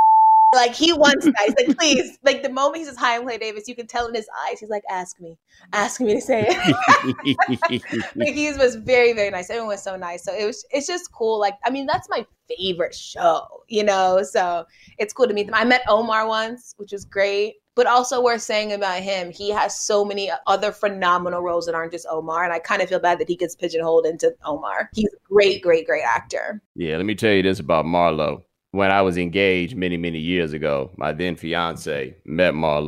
Speaker 2: like he wants that. He's like, please. Like the moment he says hi, I'm Clay Davis, you can tell in his eyes. He's like, ask me to say it. Like he was very, very nice. Everyone was so nice. So it's just cool. Like, I mean, that's my favorite show, you know? So it's cool to meet them. I met Omar once, which was great. But also worth saying about him, he has so many other phenomenal roles that aren't just Omar. And I kind of feel bad that he gets pigeonholed into Omar. He's a great, great, great actor.
Speaker 1: Yeah, let me tell you this about Marlo. When I was engaged many, many years ago, my then fiance met Marlo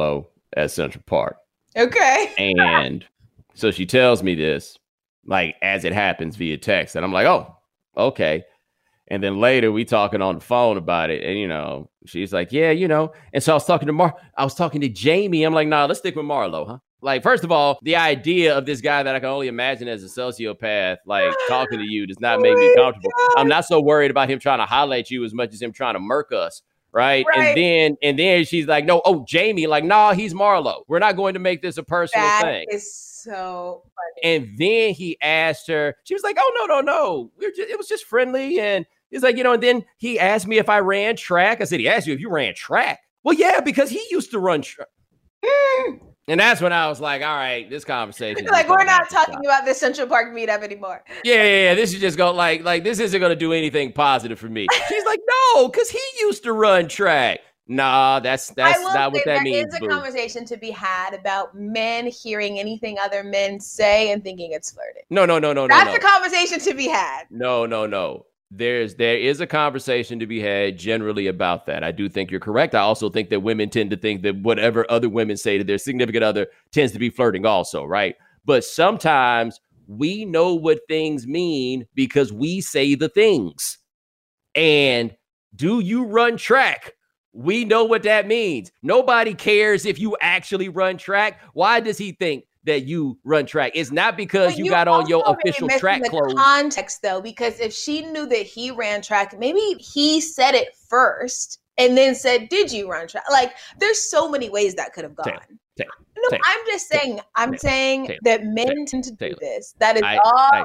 Speaker 1: at Central Park.
Speaker 2: Okay.
Speaker 1: And so she tells me this, like, as it happens via text. And I'm like, oh, okay. And then later we talking on the phone about it. And, you know, she's like, yeah, you know. And so I was talking to Jamie. I'm like, nah, let's stick with Marlo, huh? Like, first of all, the idea of this guy that I can only imagine as a sociopath, like, talking to you does not make me comfortable. I'm not so worried about him trying to holler at you as much as him trying to murk us. Right. And then she's like, no, oh, Jamie, like, nah, he's Marlo. We're not going to make this a personal thing.
Speaker 2: That is so funny.
Speaker 1: And then he asked her, she was like, oh, no. It was just friendly. And he's like, you know, and then he asked me if I ran track. I said, he asked you if you ran track. Well, yeah, because he used to run track. And that's when I was like, all right, this conversation.
Speaker 2: Like, we're not talking about the Central Park meetup anymore.
Speaker 1: Yeah. This is just going like this isn't going to do anything positive for me. She's like, no, because he used to run track. Nah, that's not what that means.
Speaker 2: There is a conversation to be had about men hearing anything other men say and thinking it's flirting.
Speaker 1: No.
Speaker 2: That's a conversation to be had.
Speaker 1: No. There is a conversation to be had generally about that. I do think you're correct. I also think that women tend to think that whatever other women say to their significant other tends to be flirting also, right? But sometimes we know what things mean because we say the things. And do you run track? We know what that means. Nobody cares if you actually run track. Why does he think that you run track? It's not because you got on your official track clothes.
Speaker 2: Context, though, because if she knew that he ran track, maybe he said it first and then said, "Did you run track?" Like, there's so many ways that could have gone. I'm just saying. I'm saying that men tend to do this. That is all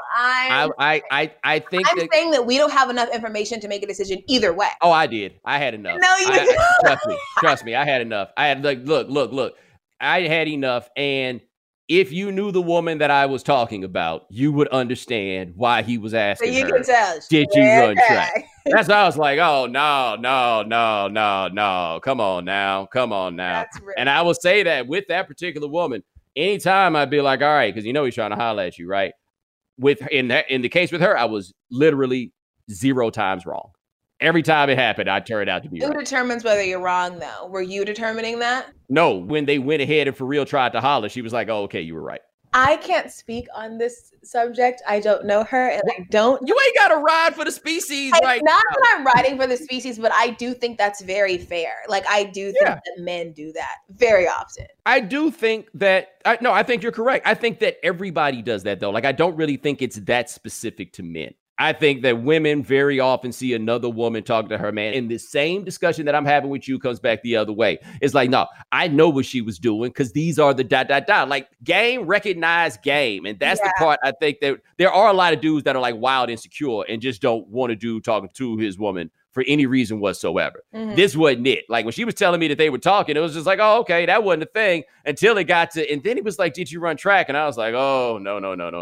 Speaker 1: I think.
Speaker 2: I'm saying that we don't have enough information to make a decision either way.
Speaker 1: Oh, I did. I had enough.
Speaker 2: No, you didn't.
Speaker 1: Trust me. I had enough. I had like, look. I had enough, and if you knew the woman that I was talking about, you would understand why he was asking her.
Speaker 2: Can tell.
Speaker 1: Did you run track? That's why I was like, oh, no. Come on now. And I will say that with that particular woman, anytime I'd be like, all right, because you know he's trying to holler at you, right? In the case with her, I was literally 0 times wrong. Every time it happened, I turned out to be
Speaker 2: right.
Speaker 1: Who
Speaker 2: determines whether you're wrong, though? Were you determining that?
Speaker 1: No, when they went ahead and for real tried to holler, she was like, oh, okay, you were right.
Speaker 2: I can't speak on this subject. I don't know her, and I don't.
Speaker 1: You ain't got to ride for the species, right?
Speaker 2: Not that I'm riding for the species, but I do think that's very fair. Like, I do think that men do that very often.
Speaker 1: I do think that, I think you're correct. I think that everybody does that, though. Like, I don't really think it's that specific to men. I think that women very often see another woman talking to her man, and the same discussion that I'm having with you comes back the other way. It's like, no, I know what she was doing because these are the ... Like, game, recognize game. And that's the part I think that there are a lot of dudes that are like wild insecure and just don't want a dude talking to his woman for any reason whatsoever. Mm-hmm. This wasn't it. Like, when she was telling me that they were talking, it was just like, oh, okay, that wasn't a thing until it got to, and then he was like, did you run track? And I was like, oh, no.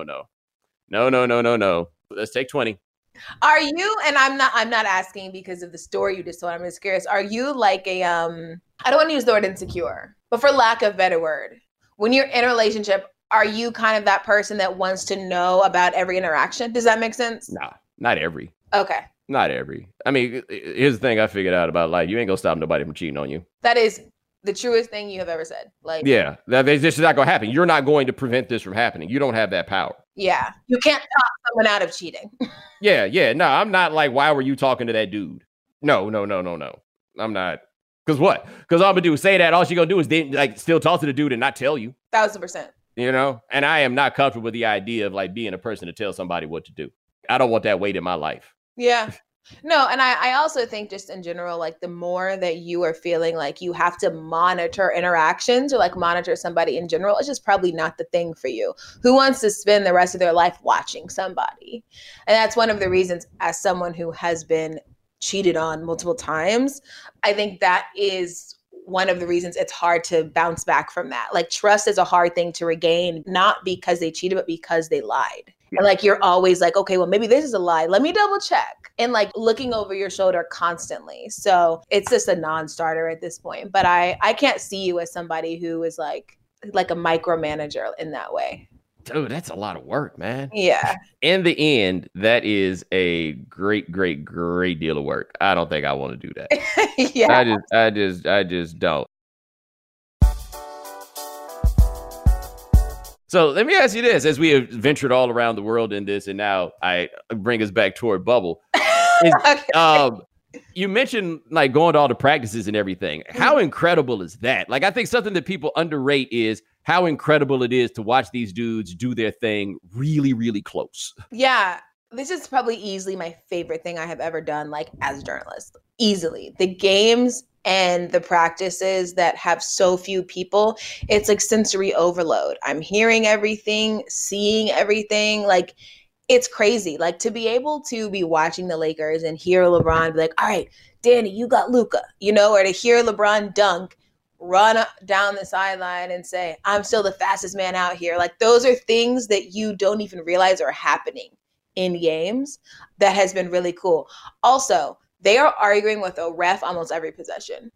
Speaker 1: No. Let's take 20.
Speaker 2: Are you, and I'm not asking because of the story you just told, I'm just curious, are you like a, I don't want to use the word insecure, but for lack of a better word, when you're in a relationship, are you kind of that person that wants to know about every interaction? Does that make sense?
Speaker 1: No, not every.
Speaker 2: Okay.
Speaker 1: Not every. I mean, here's the thing I figured out about life. You ain't gonna stop nobody from cheating on you.
Speaker 2: That is the truest thing you have ever said. Like,
Speaker 1: yeah, this is not gonna happen. You're not going to prevent this from happening. You don't have that power.
Speaker 2: Yeah. You can't talk someone out of cheating.
Speaker 1: Yeah. No, I'm not like, why were you talking to that dude? No. I'm not. Because what? Because all I'm going to do is say that. All she's going to do is then, like, still talk to the dude and not tell you.
Speaker 2: 1,000%.
Speaker 1: You know? And I am not comfortable with the idea of, like, being a person to tell somebody what to do. I don't want that weight in my life.
Speaker 2: Yeah. No, and I also think just in general, like, the more that you are feeling like you have to monitor interactions or like monitor somebody in general, it's just probably not the thing for you. Who wants to spend the rest of their life watching somebody? And that's one of the reasons, as someone who has been cheated on multiple times, I think that is one of the reasons it's hard to bounce back from that. Like, trust is a hard thing to regain, not because they cheated, but because they lied. And like, you're always like, okay, well, maybe this is a lie. Let me double check. And like looking over your shoulder constantly. So it's just a non-starter at this point. But I can't see you as somebody who is like a micromanager in that way.
Speaker 1: Dude, that's a lot of work, man.
Speaker 2: Yeah.
Speaker 1: In the end, that is a great deal of work. I don't think I want to do that.
Speaker 2: Yeah.
Speaker 1: I just don't. So let me ask you this, as we have ventured all around the world in this, and now I bring us back toward bubble.
Speaker 2: Okay.
Speaker 1: You mentioned like going to all the practices and everything. How incredible is that? Like, I think something that people underrate is how incredible it is to watch these dudes do their thing really, really close.
Speaker 2: Yeah. This is probably easily my favorite thing I have ever done, like as a journalist. Easily. The games and the practices that have so few people, it's like sensory overload. I'm hearing everything, seeing everything. Like, it's crazy. Like, to be able to be watching the Lakers and hear LeBron be like, all right, Danny, you got Luka, or to hear LeBron dunk, run down the sideline and say, I'm still the fastest man out here. Like, those are things that you don't even realize are happening in games. That has been really cool. Also, they are arguing with a ref almost every possession.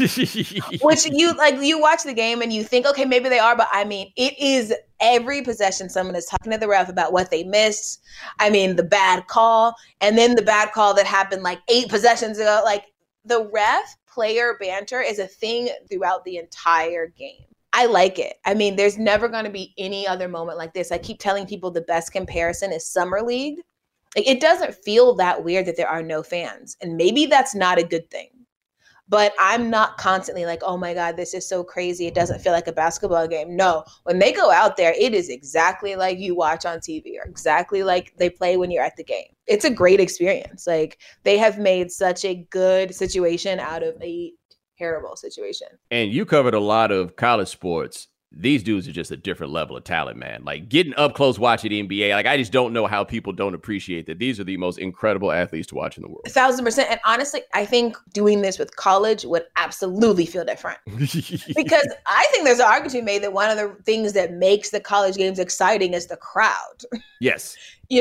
Speaker 2: Which you watch the game and you think, okay, maybe they are, but I mean, it is every possession someone is talking to the ref about what they missed. I mean, the bad call, and then the bad call that happened like 8 possessions ago. Like, the ref player banter is a thing throughout the entire game. I like it. I mean, there's never going to be any other moment like this. I keep telling people the best comparison is Summer League. Like, it doesn't feel that weird that there are no fans, and maybe that's not a good thing. But I'm not constantly like, oh my God, this is so crazy. It doesn't feel like a basketball game. No, when they go out there, it is exactly like you watch on TV or exactly like they play when you're at the game. It's a great experience. Like, they have made such a good situation out of a terrible situation.
Speaker 1: And you covered a lot of college sports. These dudes are just a different level of talent, man. Like, getting up close watching the NBA, like, I just don't know how people don't appreciate that. These are the most incredible athletes to watch in the world.
Speaker 2: 1,000%. And honestly, I think doing this with college would absolutely feel different. Because I think there's an argument to be made that one of the things that makes the college games exciting is the crowd.
Speaker 1: Yes.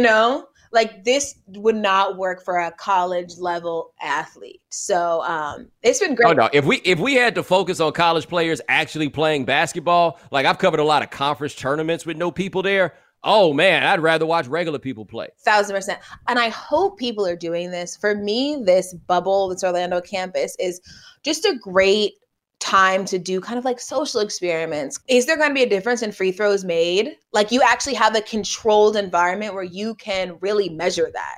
Speaker 2: Like, this would not work for a college level athlete. So it's been great.
Speaker 1: Oh, no. If we had to focus on college players actually playing basketball, like, I've covered a lot of conference tournaments with no people there. Oh man, I'd rather watch regular people play.
Speaker 2: 1,000%. And I hope people are doing this. For me, this bubble, this Orlando campus is just a great time to do kind of like social experiments. Is there going to be a difference in free throws made? Like, you actually have a controlled environment where you can really measure that,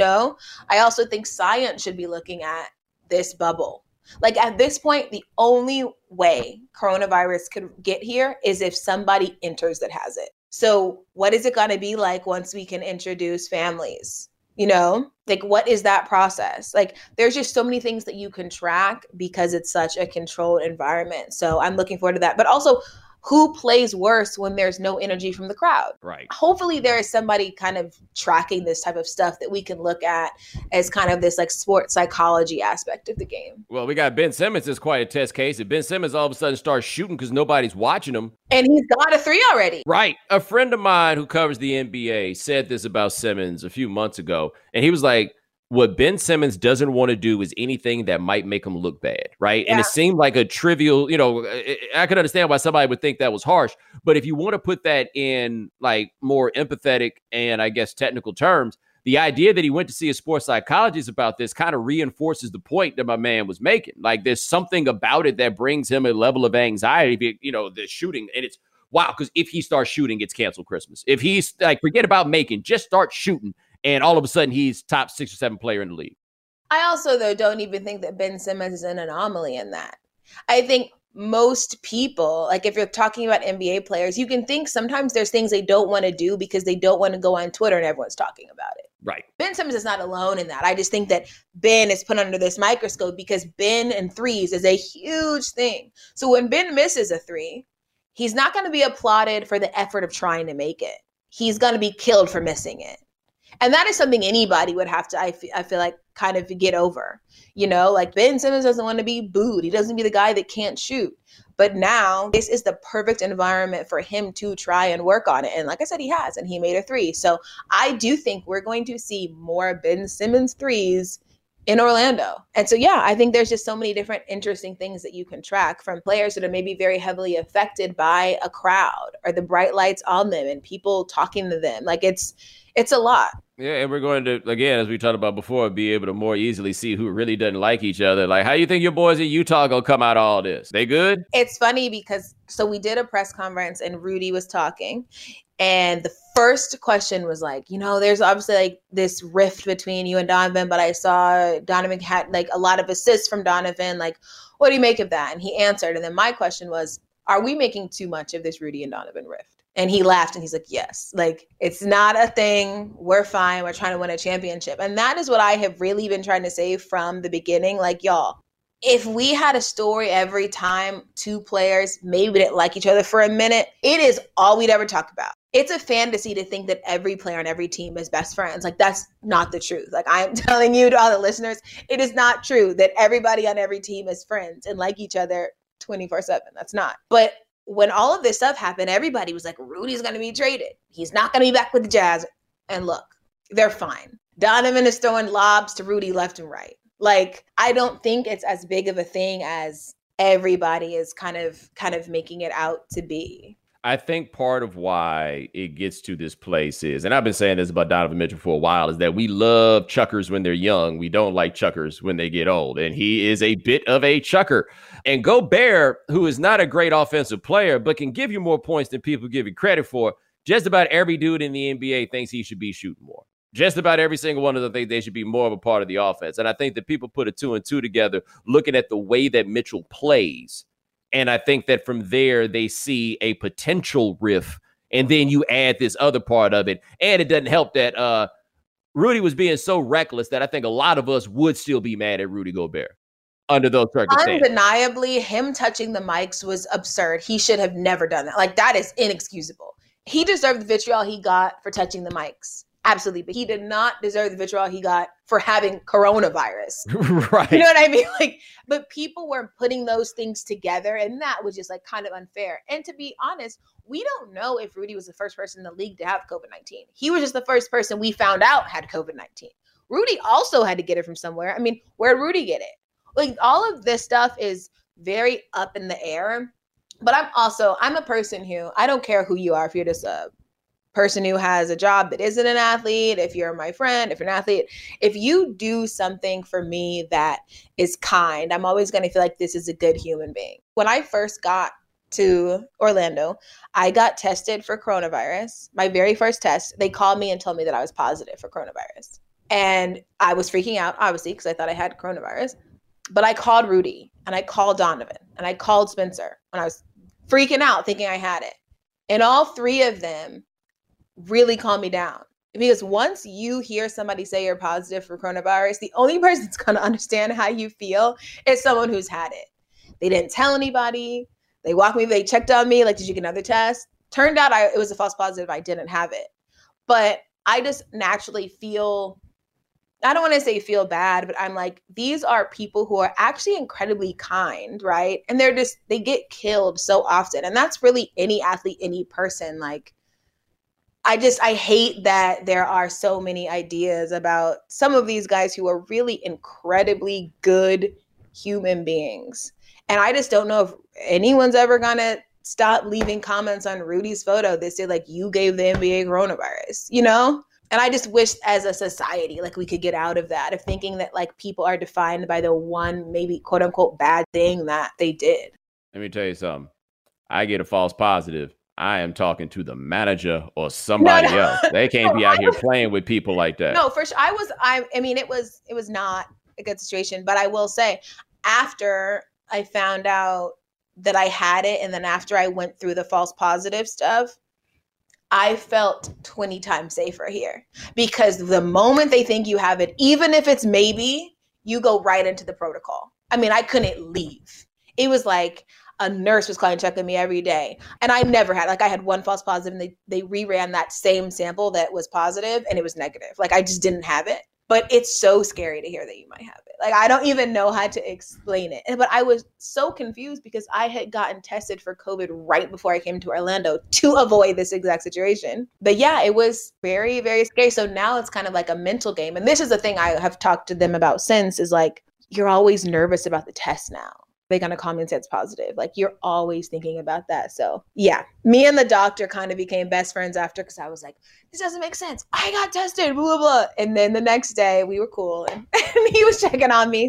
Speaker 2: I also think science should be looking at this bubble. Like, at this point, the only way coronavirus could get here is if somebody enters that has it. So what is it going to be like once we can introduce families? Like, what is that process? Like, there's just so many things that you can track because it's such a controlled environment. So I'm looking forward to that. But also, who plays worse when there's no energy from the crowd?
Speaker 1: Right.
Speaker 2: Hopefully there is somebody kind of tracking this type of stuff that we can look at as kind of this like sports psychology aspect of the game.
Speaker 1: Well, we got Ben Simmons is quite a test case. If Ben Simmons all of a sudden starts shooting because nobody's watching him.
Speaker 2: And he's got a 3 already.
Speaker 1: Right. A friend of mine who covers the NBA said this about Simmons a few months ago. And he was like, what Ben Simmons doesn't want to do is anything that might make him look bad, right? Yeah. And it seemed like a trivial, I could understand why somebody would think that was harsh. But if you want to put that in like more empathetic and I guess technical terms, the idea that he went to see a sports psychologist about this kind of reinforces the point that my man was making. Like, there's something about it that brings him a level of anxiety, the shooting. And it's wow, because if he starts shooting, it's canceled Christmas. If he's like, forget about making, just start shooting. And all of a sudden, he's top 6 or 7 player in the league.
Speaker 2: I also, though, don't even think that Ben Simmons is an anomaly in that. I think most people, like if you're talking about NBA players, you can think sometimes there's things they don't want to do because they don't want to go on Twitter and everyone's talking about it.
Speaker 1: Right.
Speaker 2: Ben Simmons is not alone in that. I just think that Ben is put under this microscope because Ben and threes is a huge thing. So when Ben misses a 3, he's not going to be applauded for the effort of trying to make it. He's going to be killed for missing it. And that is something anybody would have to, I feel like, kind of get over. Like Ben Simmons doesn't want to be booed. He doesn't be the guy that can't shoot. But now this is the perfect environment for him to try and work on it. And like I said, he has, and he made a 3. So I do think we're going to see more Ben Simmons 3s in Orlando. And so, yeah, I think there's just so many different interesting things that you can track from players that are maybe very heavily affected by a crowd or the bright lights on them and people talking to them. Like it's a lot.
Speaker 1: Yeah, and we're going to, again, as we talked about before, be able to more easily see who really doesn't like each other. Like, how you think your boys in Utah gonna come out of all this? They good?
Speaker 2: It's funny because so we did a press conference and Rudy was talking. And the first question was like, there's obviously like this rift between you and Donovan, but I saw Donovan had like a lot of assists from Donovan. Like, what do you make of that? And he answered. And then my question was, are we making too much of this Rudy and Donovan rift? And he laughed and he's like, yes, like it's not a thing. We're fine. We're trying to win a championship. And that is what I have really been trying to say from the beginning. Like, y'all, if we had a story every time two players maybe didn't like each other for a minute, it is all we'd ever talk about. It's a fantasy to think that every player on every team is best friends. Like, that's not the truth. Like, I'm telling you to all the listeners, it is not true that everybody on every team is friends and like each other 24/7. That's not. But when all of this stuff happened, everybody was like, Rudy's going to be traded. He's not going to be back with the Jazz. And look, they're fine. Donovan is throwing lobs to Rudy left and right. Like, I don't think it's as big of a thing as everybody is kind of making it out to be.
Speaker 1: I think part of why it gets to this place is, and I've been saying this about Donovan Mitchell for a while, is that we love chuckers when they're young. We don't like chuckers when they get old. And he is a bit of a chucker. And Gobert, who is not a great offensive player, but can give you more points than people give you credit for, just about every dude in the NBA thinks he should be shooting more. Just about every single one of them think they should be more of a part of the offense. And I think that people put a 2 and 2 together looking at the way that Mitchell plays. And I think that from there, they see a potential riff. And then you add this other part of it. And it doesn't help that Rudy was being so reckless that I think a lot of us would still be mad at Rudy Gobert under those circumstances.
Speaker 2: Undeniably, him touching the mics was absurd. He should have never done that. Like, that is inexcusable. He deserved the vitriol he got for touching the mics. Absolutely. But he did not deserve the vitriol he got for having coronavirus.
Speaker 1: Right.
Speaker 2: You know what I mean? Like, but people were putting those things together, and that was just like kind of unfair. And to be honest, we don't know if Rudy was the first person in the league to have COVID-19. He was just the first person we found out had COVID-19. Rudy also had to get it from somewhere. I mean, where'd Rudy get it? Like, all of this stuff is very up in the air. But I'm a person who, I don't care who you are, if you're just a person who has a job that isn't an athlete, if you're my friend, if you're an athlete, if you do something for me that is kind, I'm always going to feel like this is a good human being. When I first got to Orlando, I got tested for coronavirus. My very first test, they called me and told me that I was positive for coronavirus. And I was freaking out, obviously, because I thought I had coronavirus. But I called Rudy and I called Donovan and I called Spencer when I was freaking out thinking I had it. And all three of them really calm me down. Because once you hear somebody say you're positive for coronavirus, the only person that's going to understand how you feel is someone who's had it. They didn't tell anybody. They checked on me, like, did you get another test? Turned out it was a false positive. I didn't have it. But I just naturally feel, I don't want to say feel bad, but I'm like, these are people who are actually incredibly kind, right? And they get killed so often. And that's really any athlete, any person. Like, I hate that there are so many ideas about some of these guys who are really incredibly good human beings. And I just don't know if anyone's ever going to stop leaving comments on Rudy's photo that say, like, you gave the NBA coronavirus, you know? And I just wish as a society, like, we could get out of that, of thinking that, like, people are defined by the one maybe quote unquote bad thing that they did.
Speaker 1: Let me tell you something. I get a false positive, I am talking to the manager or somebody else. They can't be out here playing with people like that.
Speaker 2: No, for sure. I mean, it was not a good situation, but I will say, after I found out that I had it, and then after I went through the false positive stuff, I felt 20 times safer here, because the moment they think you have it, even if it's maybe, you go right into the protocol. I mean, I couldn't leave. It was like a nurse was calling, checking me every day. And I never had, like, I had one false positive, and they reran that same sample that was positive, and it was negative. Like, I just didn't have it. But it's so scary to hear that you might have it. Like, I don't even know how to explain it. But I was so confused because I had gotten tested for COVID right before I came to Orlando to avoid this exact situation. But yeah, it was very, very scary. So now it's kind of like a mental game. And this is the thing I have talked to them about since, is like, you're always nervous about the test now. they're going to call me and say it's positive. Like, you're always thinking about that. So yeah, me and the doctor kind of became best friends after, because I was like, this doesn't make sense. I got tested, blah, blah, blah. And then the next day we were cool and he was checking on me.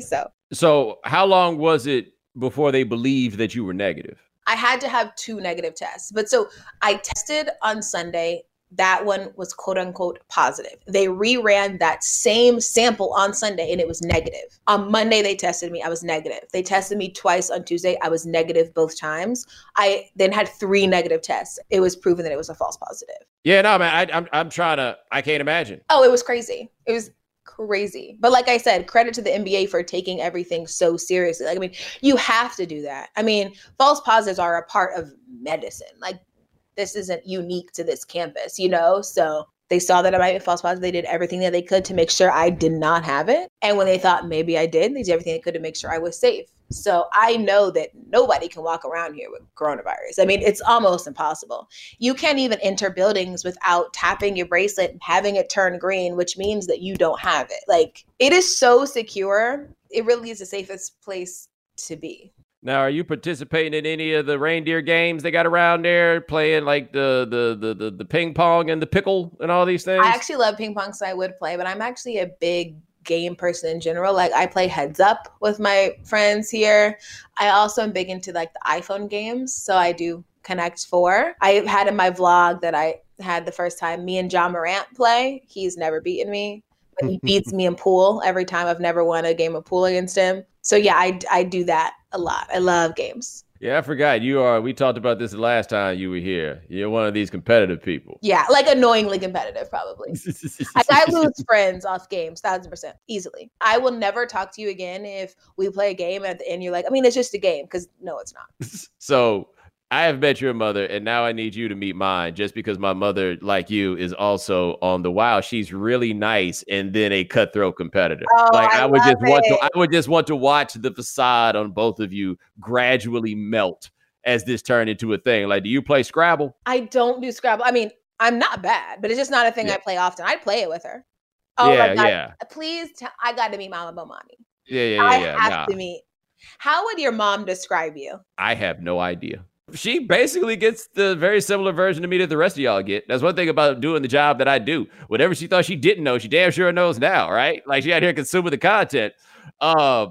Speaker 1: So how long was it before they believed that you were negative?
Speaker 2: I had to have 2 negative tests. But so I tested on Sunday. That one was quote unquote positive. They reran that same sample on Sunday and it was negative. On Monday, they tested me. I was negative. They tested me twice on Tuesday. I was negative both times. I then had 3 negative tests. It was proven that it was a false positive.
Speaker 1: Yeah, no, man, I'm trying to, I can't imagine.
Speaker 2: Oh, it was crazy. It was crazy. But like I said, credit to the NBA for taking everything so seriously. Like, I mean, you have to do that. I mean, false positives are a part of medicine. Like, this isn't unique to this campus, you know? So they saw that I might be false positive. They did everything that they could to make sure I did not have it. And when they thought maybe I did, they did everything they could to make sure I was safe. So I know that nobody can walk around here with coronavirus. I mean, it's almost impossible. You can't even enter buildings without tapping your bracelet and having it turn green, which means that you don't have it. Like, it is so secure. It really is the safest place to be.
Speaker 1: Now, are you participating in any of the reindeer games they got around there, playing like the ping pong and the pickle and all these things?
Speaker 2: I actually love ping pong, so I would play, but I'm actually a big game person in general. Like, I play Heads Up with my friends here. I also am big into like the iPhone games, so I do Connect 4. I had in my vlog that I had the first time me and John Morant play. He's never beaten me, but he beats me in pool every time. I've never won a game of pool against him. So yeah, I do that a lot. I love games.
Speaker 1: Yeah, I forgot. We talked about this the last time you were here. You're one of these competitive people.
Speaker 2: Yeah, like annoyingly competitive, probably. I lose friends off games, 1,000%, easily. I will never talk to you again if we play a game and at the end you're like, I mean, it's just a game, because no, it's not.
Speaker 1: So I have met your mother, and now I need you to meet mine, just because my mother, like you, is also on the WoW. She's really nice and then a cutthroat competitor.
Speaker 2: Oh,
Speaker 1: like I would
Speaker 2: just
Speaker 1: want to watch the facade on both of you gradually melt as this turned into a thing. Like, do you play Scrabble?
Speaker 2: I don't do Scrabble. I mean, I'm not bad, but it's just not a thing I play often. I'd play it with her. Oh
Speaker 1: yeah,
Speaker 2: my God.
Speaker 1: yeah.
Speaker 2: Please, I got to meet Mama Bomani.
Speaker 1: Yeah.
Speaker 2: I have to meet. How would your mom describe you?
Speaker 1: I have no idea. She basically gets the very similar version of me that the rest of y'all get. That's one thing about doing the job that I do. Whatever she thought she didn't know, she damn sure knows now, right? Like, she out here consuming the content. I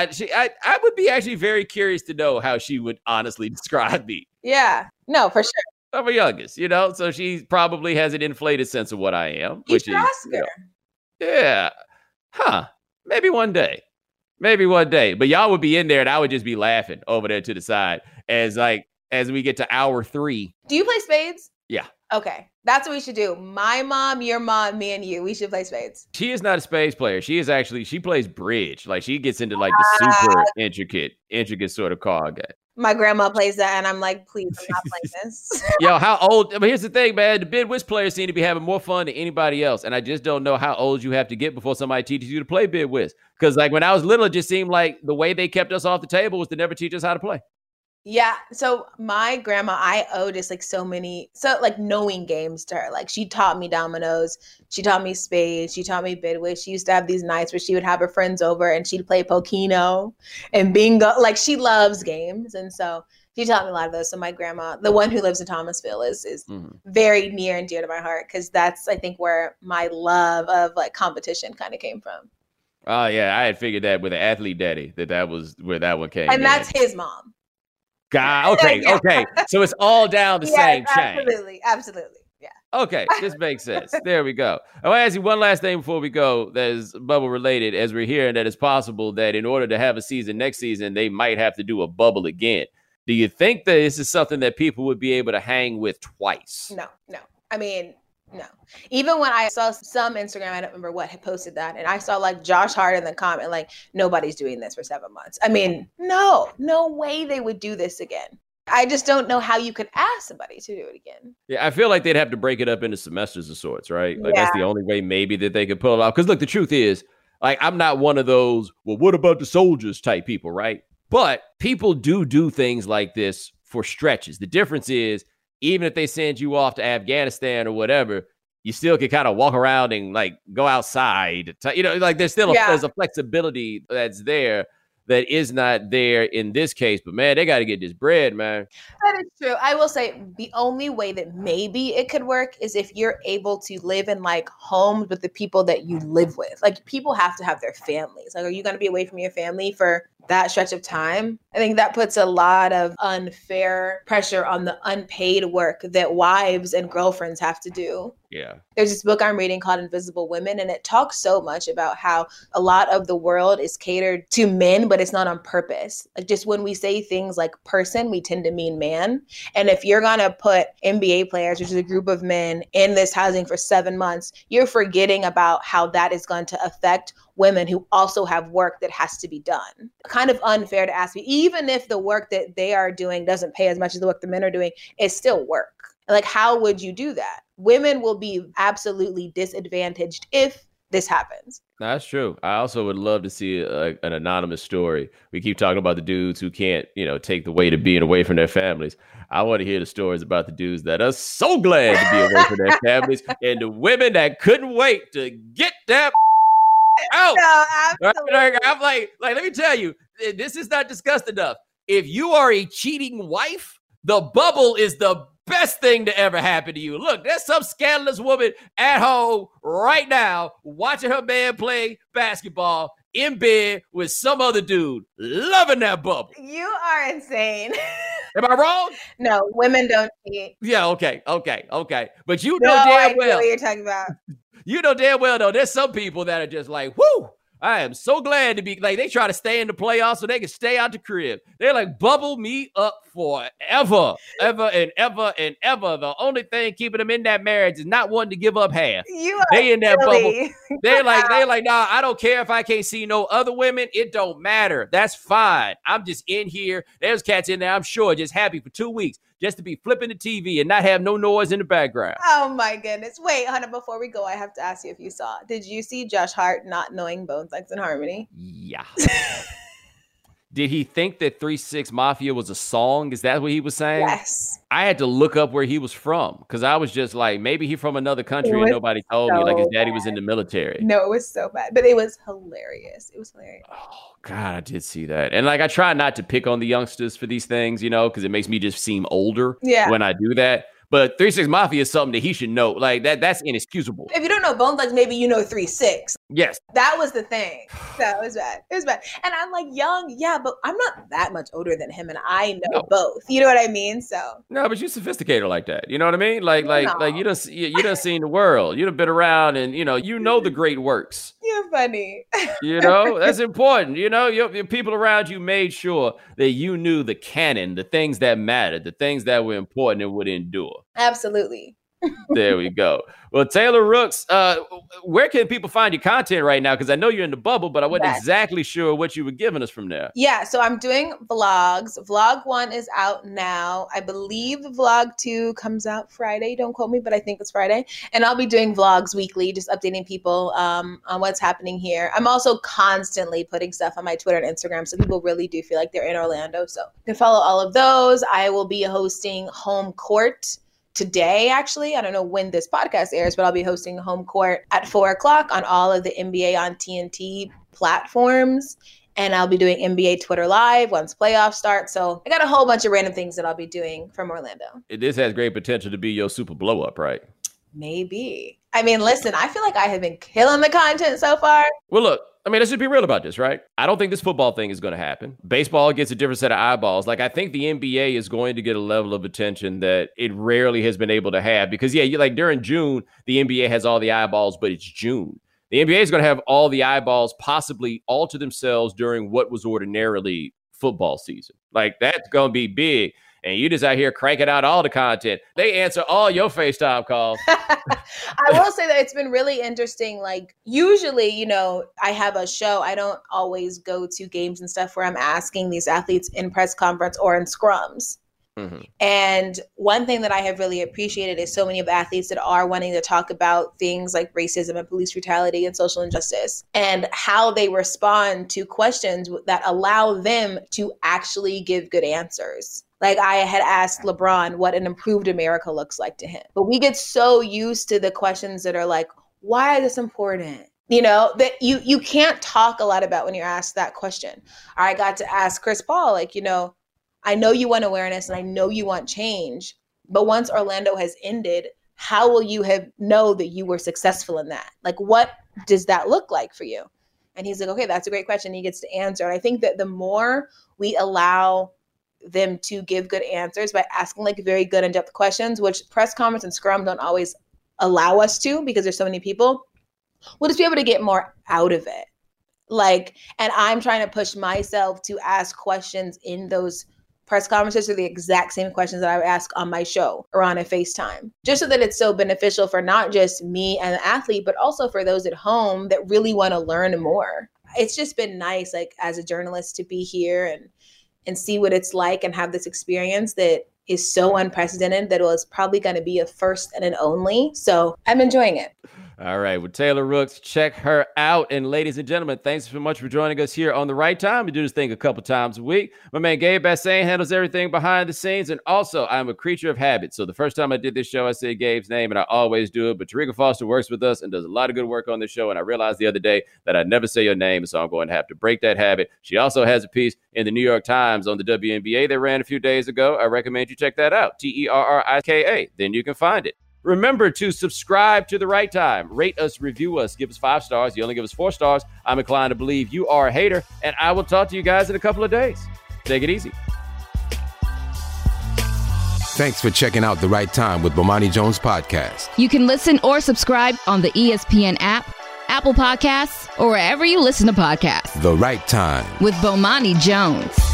Speaker 1: would be actually very curious to know how she would honestly describe me.
Speaker 2: Yeah, no, for sure.
Speaker 1: I'm a youngest, so she probably has an inflated sense of what I am.
Speaker 2: You should ask her.
Speaker 1: Yeah. Huh. Maybe one day. But y'all would be in there and I would just be laughing over there to the side as we get to hour 3.
Speaker 2: Do you play spades?
Speaker 1: Yeah.
Speaker 2: Okay. That's what we should do. My mom, your mom, me and you. We should play spades.
Speaker 1: She is not a spades player. She plays bridge. Like, she gets into like the super intricate sort of card game.
Speaker 2: My grandma plays that and I'm like, please, I'm not playing this.
Speaker 1: Yo, how old? I mean, here's the thing, man. The Bid Whist players seem to be having more fun than anybody else. And I just don't know how old you have to get before somebody teaches you to play Bid Whist. Because like when I was little, it just seemed like the way they kept us off the table was to never teach us how to play.
Speaker 2: Yeah. So my grandma, I owe just like knowing games to her. Like, she taught me dominoes. She taught me spades. She taught me Bid Whist. She used to have these nights where she would have her friends over and she'd play Pokino and bingo. Like, she loves games. And so she taught me a lot of those. So my grandma, the one who lives in Thomasville, is very near and dear to my heart, because that's, I think, where my love of like competition kind of came from.
Speaker 1: Oh, yeah. I had figured that with an athlete daddy, that was where that one came.
Speaker 2: And that's his mom.
Speaker 1: God, okay. So it's all down the same chain.
Speaker 2: Absolutely. Yeah.
Speaker 1: Okay, this makes sense. There we go. I want to ask you one last thing before we go that is bubble related, as we're hearing that it's possible that in order to have a season next season, they might have to do a bubble again. Do you think that this is something that people would be able to hang with twice?
Speaker 2: No. I mean, no. Even when I saw some Instagram, I don't remember what had posted that, and I saw like Josh Hart in the comment, like, nobody's doing this for 7 months. I mean, no way they would do this again. I just don't know how you could ask somebody to do it again.
Speaker 1: Yeah, I feel like they'd have to break it up into semesters of sorts, right? Like, that's the only way maybe that they could pull it off. Because look, the truth is, like, I'm not one of those, well, what about the soldiers type people, right? But people do things like this for stretches. The difference is, even if they send you off to Afghanistan or whatever, you still can kind of walk around and like go outside. Like, there's still there's a flexibility that's there that is not there in this case. But man, they got to get this bread, man.
Speaker 2: That is true. I will say the only way that maybe it could work is if you're able to live in like homes with the people that you live with. Like people have to have their families. Like, are you going to be away from your family for that stretch of time? I think that puts a lot of unfair pressure on the unpaid work that wives and girlfriends have to do.
Speaker 1: Yeah.
Speaker 2: There's this book I'm reading called Invisible Women, and it talks so much about how a lot of the world is catered to men, but it's not on purpose. Like just when we say things like person, we tend to mean man. And if you're going to put NBA players, which is a group of men, in this housing for 7 months, you're forgetting about how that is going to affect women who also have work that has to be done. Kind of unfair to ask me, even if the work that they are doing doesn't pay as much as the work the men are doing, it's still work. Like, how would you do that? Women will be absolutely disadvantaged if this happens.
Speaker 1: That's true. I also would love to see an anonymous story. We keep talking about the dudes who can't, take the weight of being away from their families. I want to hear the stories about the dudes that are so glad to be away from their families and the women that couldn't wait to get that out.
Speaker 2: No, absolutely.
Speaker 1: I'm like, let me tell you, this is not discussed enough. If you are a cheating wife, the bubble is the best thing to ever happen to you. Look, there's some scandalous woman at home right now watching her man play basketball in bed with some other dude, loving that bubble.
Speaker 2: You are insane.
Speaker 1: Am I wrong?
Speaker 2: No, women don't cheat.
Speaker 1: Yeah, okay. But you
Speaker 2: No,
Speaker 1: know
Speaker 2: I
Speaker 1: damn
Speaker 2: know
Speaker 1: well.
Speaker 2: what you're talking about.
Speaker 1: You know damn well, though, there's some people that are just like, whoo, I am so glad to be, like, they try to stay in the playoffs so they can stay out the crib. They're like, bubble me up forever, ever and ever and ever. The only thing keeping them in that marriage is not wanting to give up half. They in that bubble. They're like, nah, I don't care if I can't see no other women. It don't matter. That's fine. I'm just in here. There's cats in there, I'm sure, just happy for 2 weeks. Just to be flipping the TV and not have no noise in the background.
Speaker 2: Oh my goodness. Wait, Hunter, before we go, I have to ask you if you saw. Did you see Josh Hart not knowing Bone Thugs and Harmony?
Speaker 1: Yeah. Did he think that 3 6 Mafia was a song? Is that what he was saying?
Speaker 2: Yes.
Speaker 1: I had to look up where he was from because I was just like, maybe he's from another country and nobody told me. Like his daddy was in the military.
Speaker 2: No, it was so bad, but it was hilarious. It was hilarious.
Speaker 1: Oh, God, I did see that. And like, I try not to pick on the youngsters for these things, because it makes me just seem older when I do that. But 3 6 Mafia is something that he should know. Like that's inexcusable.
Speaker 2: If you don't know Bone Thugs, maybe you know 3 6.
Speaker 1: Yes.
Speaker 2: That was the thing. So it was bad. It was bad. And I'm like young, yeah, but I'm not that much older than him, and I know both. You know what I mean? So
Speaker 1: no, but you're sophisticated like that. You know what I mean? Like you done seen the world. You done been around, and you know the great works.
Speaker 2: You're funny.
Speaker 1: That's important. Your people around you made sure that you knew the canon, the things that mattered, the things that were important and would endure.
Speaker 2: Absolutely.
Speaker 1: There we go. Well, Taylor Rooks, where can people find your content right now? Because I know you're in the bubble, but I wasn't exactly sure what you were giving us from there.
Speaker 2: Yeah, so I'm doing vlogs. Vlog 1 is out now. I believe vlog 2 comes out Friday. Don't quote me, but I think it's Friday. And I'll be doing vlogs weekly, just updating people on what's happening here. I'm also constantly putting stuff on my Twitter and Instagram, so people really do feel like they're in Orlando. So you can follow all of those. I will be hosting Home Court today, actually. I don't know when this podcast airs, but I'll be hosting Home Court at 4:00 on all of the NBA on TNT platforms. And I'll be doing NBA Twitter Live once playoffs start. So I got a whole bunch of random things that I'll be doing from Orlando.
Speaker 1: This has great potential to be your super blow up, right?
Speaker 2: Maybe. I mean, listen, I feel like I have been killing the content so far.
Speaker 1: Well, look, let's just be real about this, right? I don't think this football thing is going to happen. Baseball gets a different set of eyeballs. Like, I think the NBA is going to get a level of attention that it rarely has been able to have because, during June, the NBA has all the eyeballs, but it's June. The NBA is going to have all the eyeballs possibly all to themselves during what was ordinarily football season. Like, that's going to be big. And you just out here cranking out all the content. They answer all your FaceTime calls.
Speaker 2: I will say that it's been really interesting. Like, usually, I have a show. I don't always go to games and stuff where I'm asking these athletes in press conference or in scrums. Mm-hmm. And one thing that I have really appreciated is so many of the athletes that are wanting to talk about things like racism and police brutality and social injustice and how they respond to questions that allow them to actually give good answers. Like, I had asked LeBron what an improved America looks like to him. But we get so used to the questions that are like, why is this important? You know, that you can't talk a lot about when you're asked that question. I got to ask Chris Paul, like, you know, I know you want awareness and I know you want change, but once Orlando has ended, how will you know that you were successful in that? Like, what does that look like for you? And he's like, okay, that's a great question. He gets to answer. And I think that the more we allow them to give good answers by asking like very good in-depth questions, which press conference and scrum don't always allow us to because there's so many people, we'll just be able to get more out of it. Like, and I'm trying to push myself to ask questions in those press conferences are the exact same questions that I would ask on my show or on a FaceTime, just so that it's so beneficial for not just me and the athlete, but also for those at home that really want to learn more. It's just been nice, like as a journalist, to be here and see what it's like and have this experience that is so unprecedented that it was probably going to be a first and an only. So I'm enjoying it.
Speaker 1: All right. Well, Taylor Rooks, check her out. And ladies and gentlemen, thanks so much for joining us here on The Right Time. We do this thing a couple times a week. My man Gabe Bassain handles everything behind the scenes. And also, I'm a creature of habit. So the first time I did this show, I said Gabe's name, and I always do it. But Tarika Foster works with us and does a lot of good work on this show. And I realized the other day that I never say your name, so I'm going to have to break that habit. She also has a piece in the New York Times on the WNBA that ran a few days ago. I recommend you check that out. TERRIKA. Then you can find it. Remember to subscribe to The Right Time. Rate us, review us, give us 5 stars. You only give us 4 stars. I'm inclined to believe you are a hater, and I will talk to you guys in a couple of days. Take it easy.
Speaker 6: Thanks for checking out The Right Time with Bomani Jones podcast.
Speaker 7: You can listen or subscribe on the ESPN app, Apple Podcasts, or wherever you listen to podcasts.
Speaker 6: The Right Time
Speaker 7: with Bomani Jones.